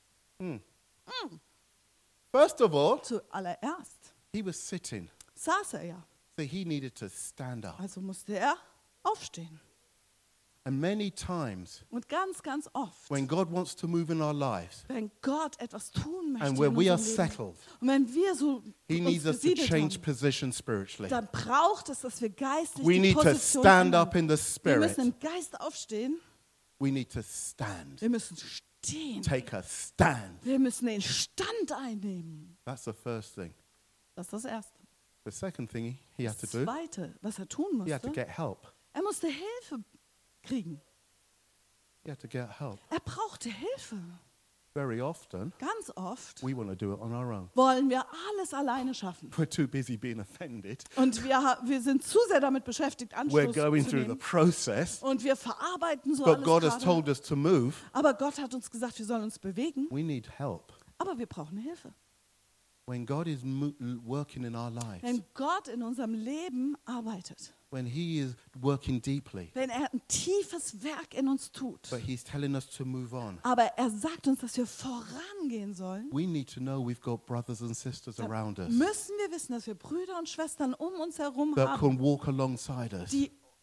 A: First of all,
B: Zuallererst
A: he was sitting.
B: saß er ja.
A: So he needed to stand up.
B: Also musste er aufstehen.
A: And many times,
B: Und ganz, ganz oft,
A: when God wants to move in our lives,
B: wenn Gott etwas tun möchte
A: and when
B: in
A: we are
B: unserem Leben,
A: settled,
B: und wenn wir so
A: he
B: uns
A: needs us to
B: besiedelt
A: change
B: haben,
A: position spiritually.
B: dann braucht es, dass wir geistlich
A: We
B: die
A: need to
B: Position
A: stand
B: ändern.
A: up in the
B: Wir
A: spirit.
B: müssen im Geist aufstehen.
A: We need to stand.
B: Wir müssen stehen.
A: Take a stand.
B: Wir müssen den Stand einnehmen.
A: That's the first thing.
B: Das ist das Erste.
A: The second thing he had to
B: Das
A: do,
B: Zweite, was er tun
A: he had to
B: musste,
A: get help.
B: er musste Hilfe kriegen.
A: He had to get help.
B: Er brauchte Hilfe.
A: Very often,
B: Ganz oft
A: we want to do it on our own.
B: wollen wir alles alleine schaffen.
A: We're too busy being offended.
B: Und wir sind zu sehr damit beschäftigt,
A: We're
B: Anschluss
A: going
B: zu
A: through the
B: nehmen.
A: process,
B: Und wir verarbeiten so
A: but
B: alles
A: God has
B: gerade.
A: told us to move.
B: Aber Gott hat uns gesagt, wir sollen uns bewegen.
A: We need help.
B: Aber wir brauchen Hilfe.
A: When God is working in our lives,
B: Wenn Gott in unserem Leben arbeitet,
A: when he is working deeply,
B: wenn er ein tiefes Werk in uns tut,
A: but he's telling us to move on,
B: aber er sagt uns, dass wir vorangehen sollen,
A: we need to know we've got brothers and sisters around us
B: müssen wir wissen, dass wir Brüder und Schwestern um uns herum
A: that
B: haben,
A: can walk alongside us.
B: die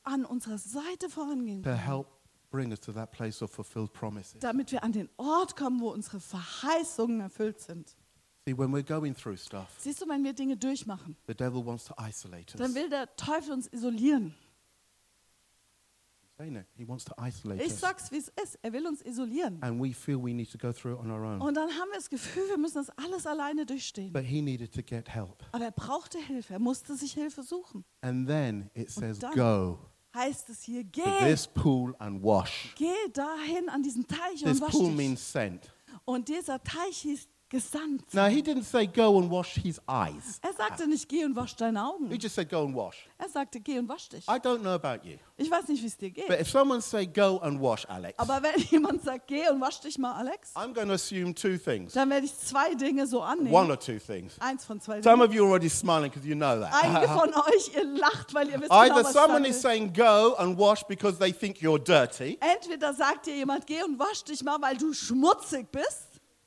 B: an unserer Seite vorangehen
A: to
B: können,
A: help bring us to that place of fulfilled promises.
B: damit wir an den Ort kommen, wo unsere Verheißungen erfüllt sind.
A: See, when we're going through stuff,
B: Siehst du, wenn wir Dinge durchmachen,
A: the devil wants to isolate
B: dann
A: us.
B: will der Teufel uns isolieren.
A: Saying it, he wants to isolate
B: Ich
A: us.
B: sag's, wie es ist. Er will uns isolieren.
A: And we feel we need to go through it on our own.
B: Und dann haben wir das Gefühl, wir müssen das alles alleine durchstehen.
A: But he needed to get help.
B: Aber er brauchte Hilfe. Er musste sich Hilfe suchen.
A: And then it says,
B: dann-
A: go
B: Heißt es hier,
A: to
B: geh,
A: this pool and wash.
B: geh dahin an diesen Teich
A: This
B: und wasch
A: pool
B: dich.
A: means sent.
B: Und dieser Teich hieß gesandt.
A: Now, he didn't say go and wash his eyes.
B: Er sagte nicht, geh und wasch deine
A: He
B: Augen.
A: just said go and wash.
B: Er sagte, geh und wasch dich.
A: I don't know about you,
B: Ich weiß nicht, wie es dir
A: but
B: geht.
A: if someone say go and wash, Alex,
B: Aber wenn jemand sagt, geh und wasch dich mal, Alex,
A: I'm going to assume two things.
B: dann werde ich zwei Dinge so
A: One
B: annehmen.
A: or two things.
B: Eins von zwei
A: Some
B: Dingen.
A: of you are already smiling because you know that.
B: Einige von euch, ihr lacht, weil ihr wisst genau,
A: Either
B: was
A: someone
B: ich
A: is
B: sage.
A: saying go and wash because they think you're dirty,
B: Entweder sagt dir jemand, geh und wasch dich mal, weil du schmutzig bist.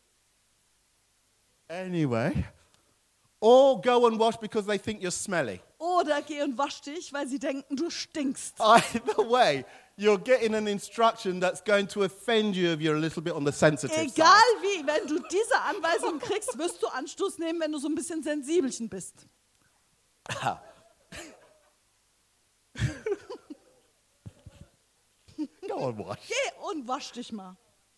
A: anyway, or go and wash because they think you're smelly.
B: Oder geh und wasch dich, weil sie denken, du stinkst.
A: Either way, you're getting an instruction that's going to offend you if you're a little bit on the sensitive
B: Egal
A: side.
B: wie, wenn du diese Anweisung kriegst, wirst du Anstoß nehmen, wenn du so ein bisschen sensibelchen bist.
A: Go and wash.
B: Geh und wasch dich mal.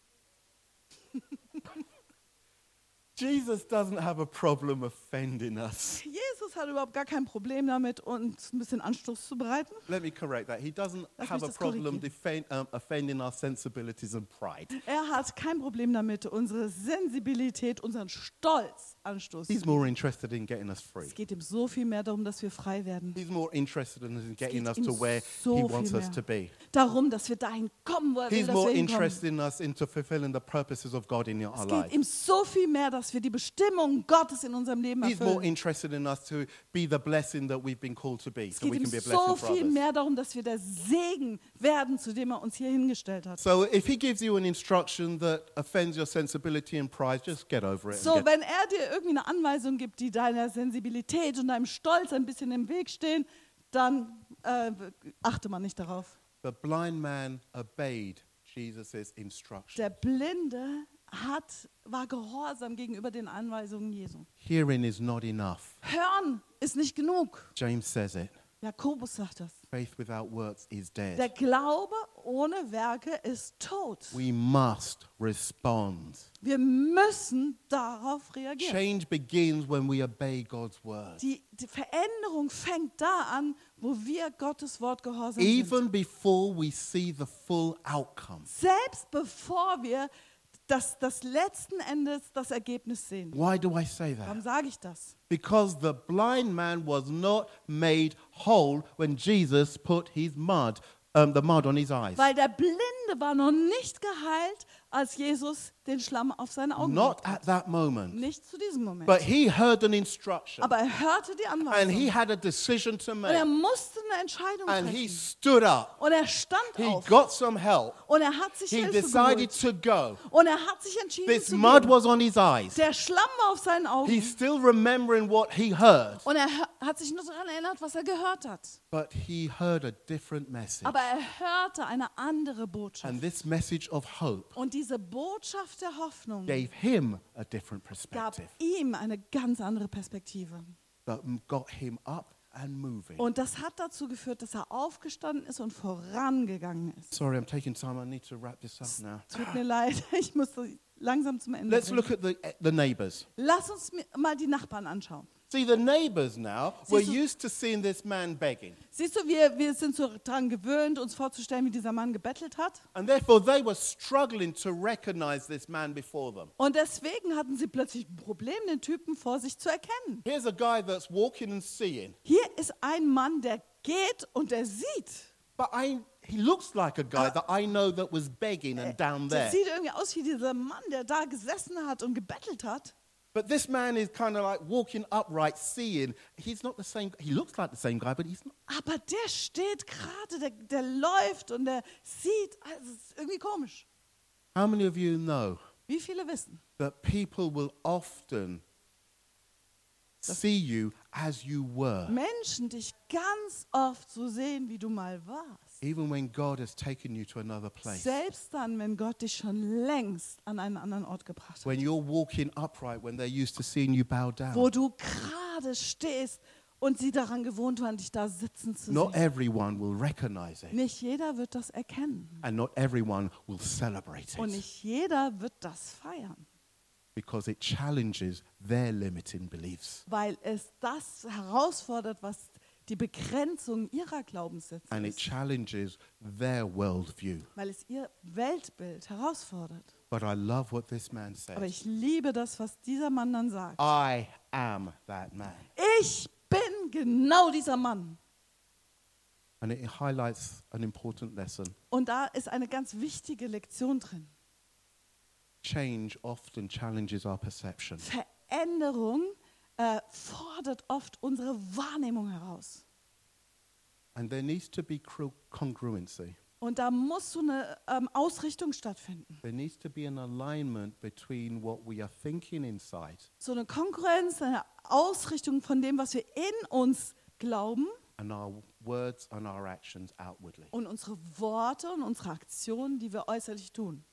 A: Jesus doesn't have a problem offending us.
B: Jesus hat überhaupt gar kein Problem damit, uns ein bisschen Anstoß zu bereiten.
A: Let me correct that. He doesn't
B: Lass
A: have
B: mich
A: a
B: das
A: problem
B: korrigieren.
A: offending our sensibilities and pride.
B: Er hat kein Problem damit, unsere Sensibilität, unseren Stolz Anstoß zu
A: He's
B: nehmen.
A: more interested in getting us free.
B: Es geht ihm so viel mehr darum, dass wir frei werden.
A: He's more interested in getting us
B: ihm
A: to where
B: so
A: he
B: viel
A: wants us
B: mehr.
A: to be.
B: Darum, dass wir dahin kommen, wo er will,
A: He's
B: dass
A: more
B: wir hinkommen.
A: interested in us into fulfilling the purposes of God in our
B: Es geht
A: lives.
B: ihm so viel mehr, dass wir die Bestimmung Gottes in unserem Leben
A: He's more
B: erfüllen.
A: interested in us to be the blessing that we've been called to be,
B: Es
A: so we
B: geht ihm
A: can be a
B: so
A: blessing for
B: viel
A: others.
B: mehr darum, dass wir der Segen werden, zu dem er uns hier hingestellt hat.
A: So if he gives you an instruction that offends your sensibility and pride, just get over it.
B: So,
A: And get,
B: wenn er dir irgendwie eine Anweisung gibt, die deiner Sensibilität und deinem Stolz ein bisschen im Weg stehen, dann achte man nicht darauf.
A: the blind man obeyed Jesus' instruction.
B: Der Blinde war gehorsam gegenüber den Anweisungen Jesu.
A: Hearing is not enough.
B: Hören ist nicht genug.
A: James says it.
B: Jakobus sagt das.
A: Faith without works is
B: Der
A: dead.
B: Glaube ohne Werke ist tot.
A: We must respond.
B: Wir müssen darauf reagieren.
A: Change begins when we obey God's word.
B: Die Veränderung fängt da an, wo wir Gottes Wort gehorsam sind.
A: Even before we see the full outcome.
B: Selbst bevor wir das letzten Endes das Ergebnis sehen.
A: Why do I say
B: Warum
A: that?
B: sage ich das?
A: Because the blind man was not made whole when Jesus put the mud on his eyes.
B: Weil der Blinde war noch nicht geheilt, als Jesus den Schlamm auf seine Augen
A: Not
B: legte.
A: at that moment.
B: Nicht zu diesem Moment.
A: But he heard an instruction
B: Aber er hörte die
A: and
B: Anweisung.
A: he had a decision to
B: Und er
A: make.
B: musste eine Entscheidung
A: And he
B: treffen.
A: stood up.
B: Und er stand
A: He
B: auf.
A: got some help.
B: Und er hat sich
A: He
B: Hilfe
A: decided
B: geholt.
A: to go.
B: Und er hat sich entschieden
A: This
B: zu
A: mud
B: gehen.
A: was on his eyes.
B: Der Schlamm war auf seinen Augen.
A: He's still remembering what he heard.
B: Und er hat sich nur daran erinnert, was er gehört hat.
A: But he heard a different message.
B: Aber er hörte eine andere Botschaft.
A: And this message of hope
B: Und diese Botschaft der Hoffnung
A: gave him a different
B: gab
A: perspective
B: ihm eine ganz andere Perspektive.
A: that got him up and moving.
B: Und das hat dazu geführt, dass er aufgestanden ist und vorangegangen ist.
A: Sorry, I'm taking time. I need to wrap this up now.
B: Tut mir leid, ich muss das langsam zum Ende
A: Let's
B: bringen.
A: look at the neighbors.
B: Lass uns mal die Nachbarn anschauen.
A: See, the neighbors now were
B: Siehst du-
A: used to seeing this man begging.
B: Siehst du, wir sind so daran gewöhnt, uns vorzustellen, wie dieser Mann gebettelt hat.
A: And therefore, they were struggling to recognize this man before them.
B: Und deswegen hatten sie plötzlich ein Problem, den Typen vor sich zu erkennen.
A: Here's a guy that's walking and seeing,
B: Hier ist ein Mann, der geht und der sieht.
A: but he looks like a guy that I know that was begging and down
B: Der
A: there.
B: sieht irgendwie aus wie dieser Mann, der da gesessen hat und gebettelt hat.
A: But this man is kind of like walking upright, seeing. He's not the same. He looks like the same guy, but he's not.
B: Aber der steht gerade, der läuft und der sieht. Also es ist irgendwie komisch.
A: How many of you know
B: Wie viele wissen,
A: that people will often see you as you were,
B: Menschen dich ganz oft so sehen, wie du mal warst.
A: even when God has taken you to another place.
B: Selbst dann, wenn Gott dich schon längst an einen anderen Ort gebracht hat.
A: When you're walking upright, when they're used to seeing you bow
B: Wo
A: down.
B: du gerade stehst und sie daran gewohnt waren, dich da sitzen zu
A: Not
B: sehen.
A: everyone will recognize it,
B: Nicht jeder wird das erkennen.
A: and not everyone will celebrate
B: Und
A: it,
B: nicht jeder wird das feiern.
A: because it challenges their limiting beliefs,
B: Weil es das herausfordert, was die Begrenzung ihrer Glaubenssätze
A: and it
B: ist.
A: challenges their worldview.
B: Weil es ihr Weltbild herausfordert.
A: But I love what this man
B: Aber
A: says.
B: ich liebe das, was dieser Mann dann sagt.
A: I am that man.
B: Ich bin genau dieser Mann.
A: And it highlights an important lesson.
B: Und da ist eine ganz wichtige Lektion drin.
A: Change often challenges our perception.
B: Veränderung fordert oft unsere Wahrnehmung heraus.
A: And there needs to be congruency.
B: Und da muss so eine Ausrichtung stattfinden.
A: There needs to be an alignment between what we are thinking inside
B: So eine Konkurrenz, eine Ausrichtung von dem, was wir in uns glauben
A: and our words and our actions outwardly.
B: und unsere Worte und unsere Aktionen, die wir äußerlich tun.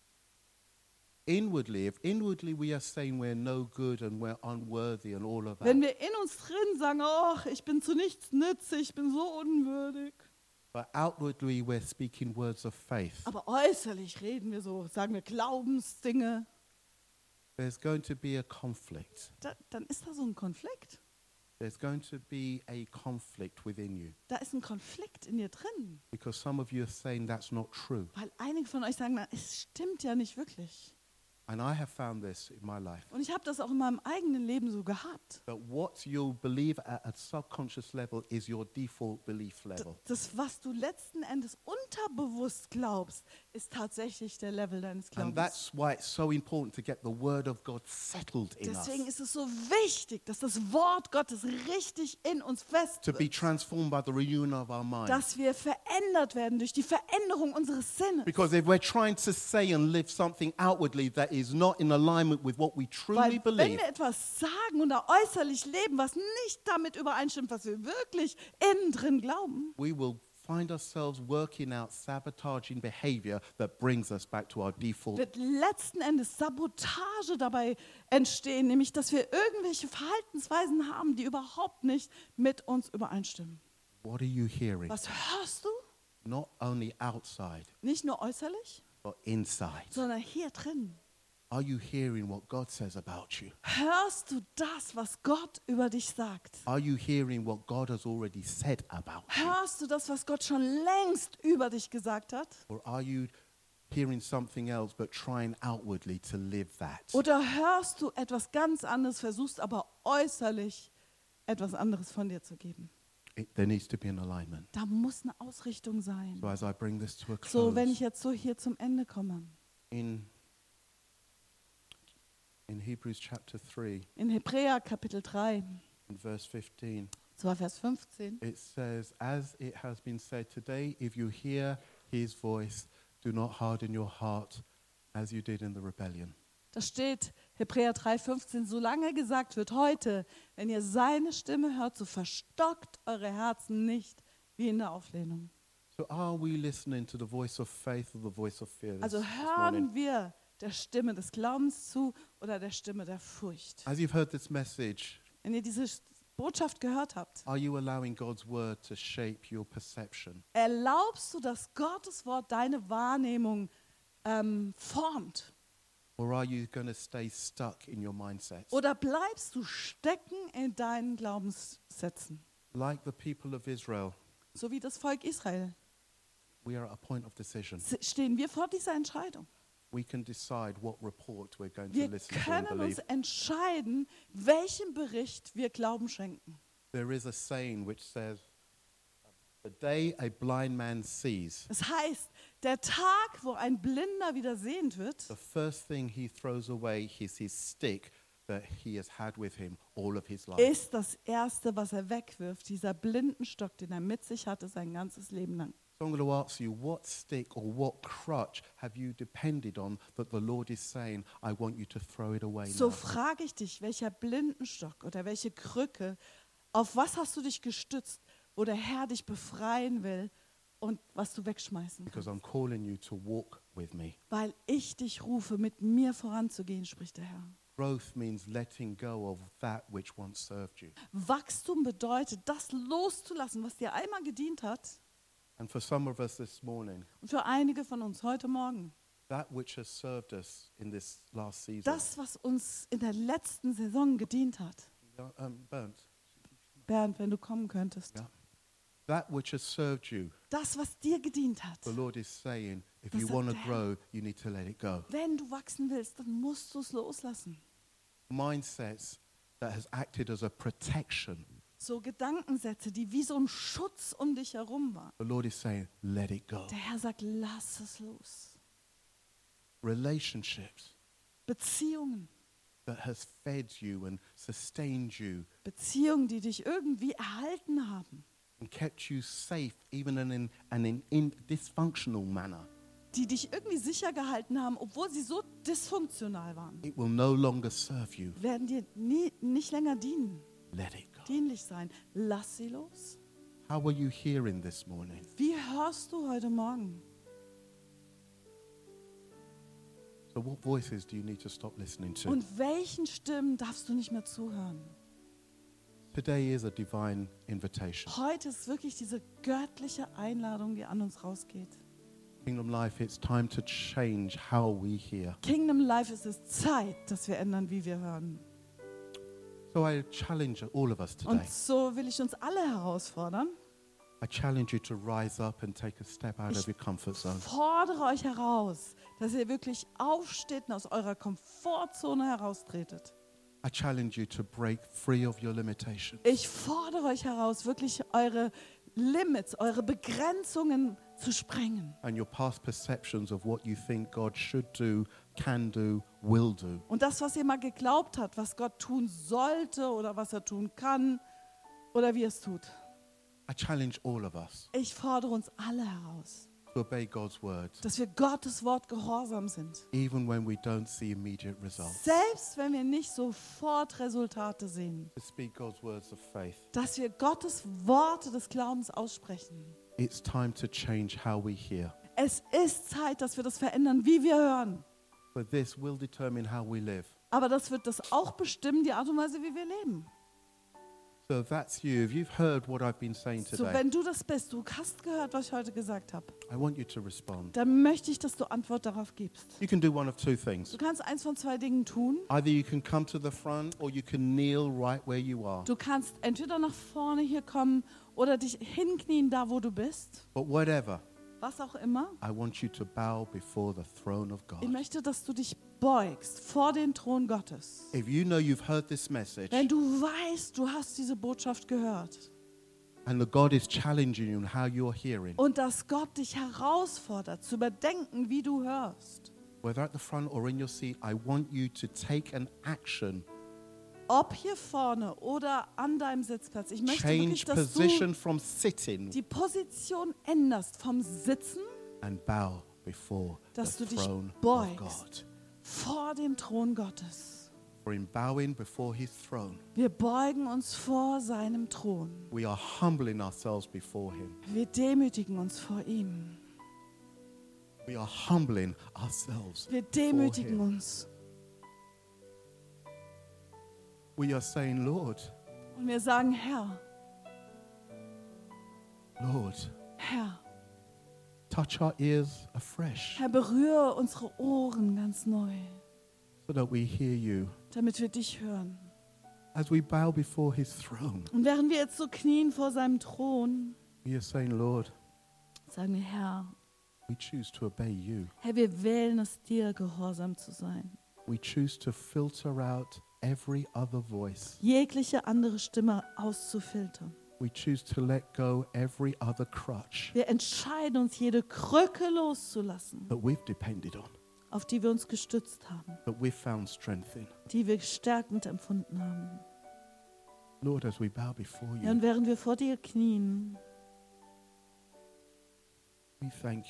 A: Inwardly, if inwardly we are saying we're no good and we're unworthy and all of
B: Wenn
A: that,
B: wir in uns drin sagen, ach, ich bin zu nichts nützlich, ich bin so unwürdig.
A: but outwardly we're speaking words of faith,
B: Aber äußerlich reden wir so, sagen wir Glaubensdinge.
A: there's going to be a conflict.
B: Dann ist da so ein Konflikt.
A: There's going to be a conflict within you,
B: Da ist ein Konflikt in dir drin.
A: because some of you are saying that's not true.
B: Weil einige von euch sagen, na, es stimmt ja nicht wirklich.
A: And I have found this in my life.
B: Und ich habe das auch in meinem eigenen Leben so gehabt.
A: That what you'll believe at a subconscious level is your default belief level.
B: Das, was du letzten Endes unterbewusst glaubst, ist tatsächlich der Level deines
A: And
B: Glaubens.
A: that's why it's so important to get the word of God settled in
B: Deswegen
A: us.
B: ist es so wichtig, dass das Wort Gottes richtig in uns fest
A: To be
B: wird.
A: transformed by the renewing of our mind.
B: Dass wir verändert werden durch die Veränderung unseres Sinnes.
A: Because if we're trying to say and live something outwardly that is not in alignment with what we truly
B: Weil wenn
A: believe,
B: wir etwas sagen oder äußerlich leben, was nicht damit übereinstimmt, was wir wirklich innen drin glauben,
A: we will find ourselves working out sabotaging behavior that brings us back to our default.
B: wird letzten Endes Sabotage dabei entstehen, nämlich dass wir irgendwelche Verhaltensweisen haben, die überhaupt nicht mit uns übereinstimmen.
A: What are you hearing?
B: Was hörst du?
A: Not only outside,
B: Nicht nur äußerlich,
A: but inside.
B: sondern hier drin.
A: Are you hearing what God says about you?
B: Hörst du das, was Gott über dich sagt?
A: Are you hearing what God has already said about you?
B: Hörst du das, was Gott schon längst über dich gesagt hat?
A: Or are you hearing something else but trying outwardly to live that?
B: Oder hörst du etwas ganz anderes, versuchst aber äußerlich etwas anderes von dir zu geben?
A: There needs to be an alignment.
B: Da muss eine Ausrichtung sein.
A: So as I bring this to a
B: So, wenn ich
A: close,
B: jetzt so hier zum Ende komme.
A: in Hebrews chapter 3
B: In Hebräer Kapitel 3,
A: and verse 15,
B: zwar Vers 15,
A: it says, as it has been said today, if you hear his voice, do not harden your heart as you did in the rebellion.
B: da steht Hebräer 3, 15, solange gesagt wird heute, wenn ihr seine Stimme hört, so verstockt eure Herzen nicht wie in der Auflehnung.
A: So are we listening to the voice of faith or the voice of fear
B: Also
A: this morning?
B: hören wir der Stimme des Glaubens zu oder der Stimme der Furcht.
A: As you've heard this message,
B: Wenn ihr diese Botschaft gehört habt,
A: are you allowing God's word to shape your perception?
B: erlaubst du, dass Gottes Wort deine Wahrnehmung formt?
A: Or are you going to stay stuck in your mindsets?
B: Oder bleibst du stecken in deinen Glaubenssätzen?
A: Like the people of Israel,
B: So wie das Volk Israel.
A: we are at a point of decision.
B: Stehen wir vor dieser Entscheidung.
A: We can decide what report we're going to
B: Wir
A: listen to and
B: können uns
A: believe.
B: entscheiden, welchem Bericht wir Glauben schenken.
A: There is a saying which says, the day a blind man sees,
B: Das heißt, der Tag, wo ein Blinder wieder sehend wird,
A: the first thing he throws away is his stick that he has had with him all of his life.
B: ist das Erste, was er wegwirft, dieser Blindenstock, den er mit sich hatte sein ganzes Leben lang.
A: So I'm going to ask you, what stick or what crutch have you depended on that the Lord is saying, I want you to throw it away
B: So
A: now?
B: frage ich dich, welcher Blindenstock oder welche Krücke Auf was hast du dich gestützt, wo der Herr dich befreien will und was du wegschmeißen
A: Because
B: kannst?
A: I'm calling you to walk with me.
B: Weil ich dich rufe, mit mir voranzugehen, spricht der Herr.
A: Growth means letting go of that which once served you.
B: Wachstum bedeutet, das loszulassen, was dir einmal gedient hat.
A: And for some of us this morning,
B: Und für einige von uns heute Morgen,
A: that which has served us in this last season.
B: das, was uns in der letzten Saison gedient hat.
A: Bernd,
B: Bernd, wenn du kommen könntest.
A: Yeah. that which has served you,
B: Das, was dir gedient hat.
A: the Lord is saying, if
B: Das
A: you
B: sagt
A: want to
B: der Herr.
A: grow, you need to let it go.
B: Wenn du wachsen willst, dann musst du es loslassen.
A: Mindsets that has acted as a protection.
B: So Gedankensätze, die wie so ein Schutz um dich herum waren.
A: The Lord is saying, let it go.
B: Der Herr sagt, lass es los.
A: Relationships
B: Beziehungen.
A: that has fed you and sustained you
B: Beziehungen, die dich irgendwie erhalten haben.
A: and kept you safe, even in an dysfunctional manner.
B: Die dich irgendwie sicher gehalten haben, obwohl sie so dysfunktional waren.
A: It will no longer serve you.
B: Werden dir nicht länger dienen,
A: Let it go.
B: dienlich sein. Lass sie los.
A: How are you hearing this morning?
B: Wie hörst du heute Morgen?
A: So what voices do you need to stop listening to?
B: Und welchen Stimmen darfst du nicht mehr zuhören?
A: Today is a divine invitation.
B: Heute ist wirklich diese göttliche Einladung, die an uns rausgeht.
A: Kingdom Life, it's time to change how we hear.
B: Kingdom Life ist es Zeit, dass wir ändern, wie wir hören.
A: So I challenge all of us today.
B: Und so will ich uns alle herausfordern.
A: I challenge you to rise up and take a step out of your comfort zone.
B: Fordere euch heraus, dass ihr wirklich aufsteht und aus eurer Komfortzone heraustretet.
A: I challenge you to break free of your limitations.
B: Ich fordere euch heraus, wirklich eure Limits, eure Begrenzungen zu sprengen.
A: And your past perceptions of what you think God should do, can do, will do.
B: Und das, was ihr mal geglaubt habt, was Gott tun sollte oder was er tun kann oder wie er es tut.
A: I challenge all of us
B: Ich fordere uns alle heraus,
A: to obey God's word,
B: dass wir Gottes Wort gehorsam sind.
A: even when we don't see immediate results.
B: Selbst wenn wir nicht sofort Resultate sehen.
A: To speak God's words of faith.
B: Dass wir Gottes Worte des Glaubens aussprechen.
A: It's time to change how we hear.
B: Es ist Zeit, dass wir das verändern, wie wir hören.
A: But this will determine how we live.
B: Aber das wird das auch bestimmen, die Art und Weise, wie wir leben.
A: So if that's you, if you've heard what I've been saying
B: So,
A: today,
B: wenn du das bist, du hast gehört, was ich heute gesagt habe,
A: I want you to respond.
B: dann möchte ich, dass du Antwort darauf gibst.
A: You can do one of two things.
B: Du kannst eins von zwei Dingen tun.
A: Either you can come to the front or you can kneel right where you are.
B: Du kannst entweder nach vorne hier kommen oder dich hinknien, da wo du bist.
A: But whatever,
B: Was auch immer.
A: I want you to bow before the throne of God.
B: Ich möchte, dass du dich beugst vor den Thron Gottes.
A: If you know you've heard this message
B: Wenn du weißt, du hast diese Botschaft gehört
A: and that God is challenging you in how you're hearing,
B: und dass Gott dich herausfordert, zu überdenken, wie du hörst.
A: whether at the front or in your seat, I want you to take an action.
B: Ob hier vorne oder an deinem Sitzplatz. Ich möchte wirklich,
A: Change
B: dass du
A: position from sitting
B: die Position änderst vom Sitzen,
A: and bow before
B: dass
A: the
B: du dich
A: throne of
B: beugst
A: God.
B: vor dem Thron Gottes.
A: For in bowing before his throne,
B: Wir beugen uns vor seinem Thron.
A: we are humbling ourselves before him.
B: Wir demütigen uns vor ihm.
A: We are humbling ourselves.
B: Wir
A: before
B: demütigen
A: him.
B: uns.
A: We are saying, Lord,
B: Und wir sagen, Herr,
A: Lord,
B: Herr,
A: touch our ears afresh
B: Herr, berühre unsere Ohren ganz neu,
A: so that we hear you.
B: damit wir dich hören.
A: As we bow before his throne,
B: Und während wir jetzt so knien vor seinem Thron,
A: we are saying, Lord,
B: sagen wir, Herr,
A: we choose to obey you.
B: Herr, wir wählen es dir, gehorsam zu sein.
A: We choose to filter out every other voice.
B: Jegliche andere Stimme auszufiltern.
A: We choose to let go every other crutch
B: Wir entscheiden uns, jede Krücke loszulassen,
A: that we've depended on,
B: auf die wir uns gestützt haben,
A: that we've found strength in.
B: die wir stärkend empfunden haben.
A: Lord, as we bow before
B: Ja, und
A: you,
B: während wir vor dir knien,
A: we thank you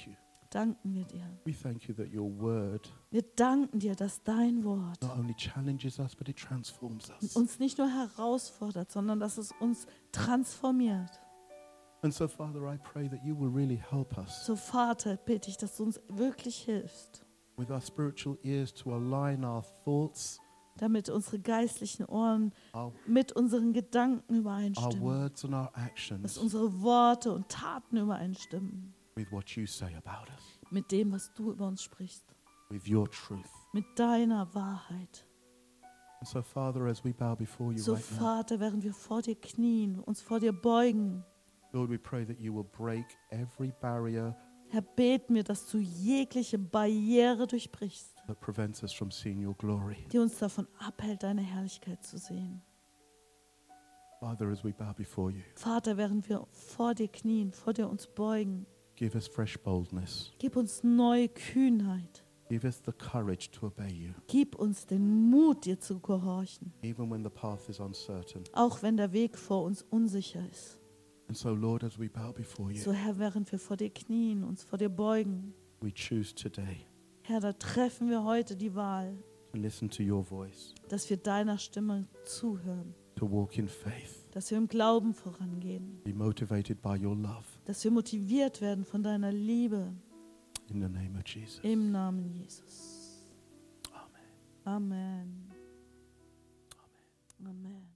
B: danken wir dir.
A: We thank you that your word
B: Wir danken dir, dass dein Wort
A: not only challenges us, but it transforms us.
B: uns nicht nur herausfordert, sondern dass es uns transformiert.
A: And so, Father, I pray that you will really help us
B: So Vater, bitte ich, dass du uns wirklich hilfst,
A: with our spiritual ears to align our thoughts,
B: damit unsere geistlichen Ohren
A: our
B: mit unseren Gedanken
A: our
B: übereinstimmen,
A: words and our
B: dass
A: actions
B: unsere Worte und Taten übereinstimmen
A: with what you say about us,
B: mit dem, was du über uns sprichst,
A: with your truth.
B: mit deiner Wahrheit.
A: And so, Father, as we bow before you
B: So
A: right now,
B: Vater, während wir vor dir knien, uns vor dir beugen,
A: Lord, we pray that you will break every barrier
B: Herr, beten wir, dass du jegliche Barriere durchbrichst,
A: that prevents us from seeing your glory.
B: die uns davon abhält, deine Herrlichkeit zu sehen.
A: Father, as we bow before you,
B: Vater, während wir vor dir knien, vor dir uns beugen,
A: give us fresh boldness.
B: gib uns neue Kühnheit.
A: Give us the courage to obey you,
B: Gib uns den Mut, dir zu gehorchen,
A: even when the path is uncertain.
B: auch wenn der Weg vor uns unsicher ist.
A: And so, Lord, as we bow before you,
B: So, Herr, während wir vor dir knien, uns vor dir beugen,
A: we choose today
B: Herr, da treffen wir heute die Wahl,
A: to listen to your voice,
B: dass wir deiner Stimme zuhören,
A: to walk in faith,
B: dass wir im Glauben vorangehen,
A: be motivated by your love.
B: dass wir motiviert werden von deiner Liebe.
A: In the name of Jesus.
B: Im Namen Jesus.
A: Amen.
B: Amen. Amen.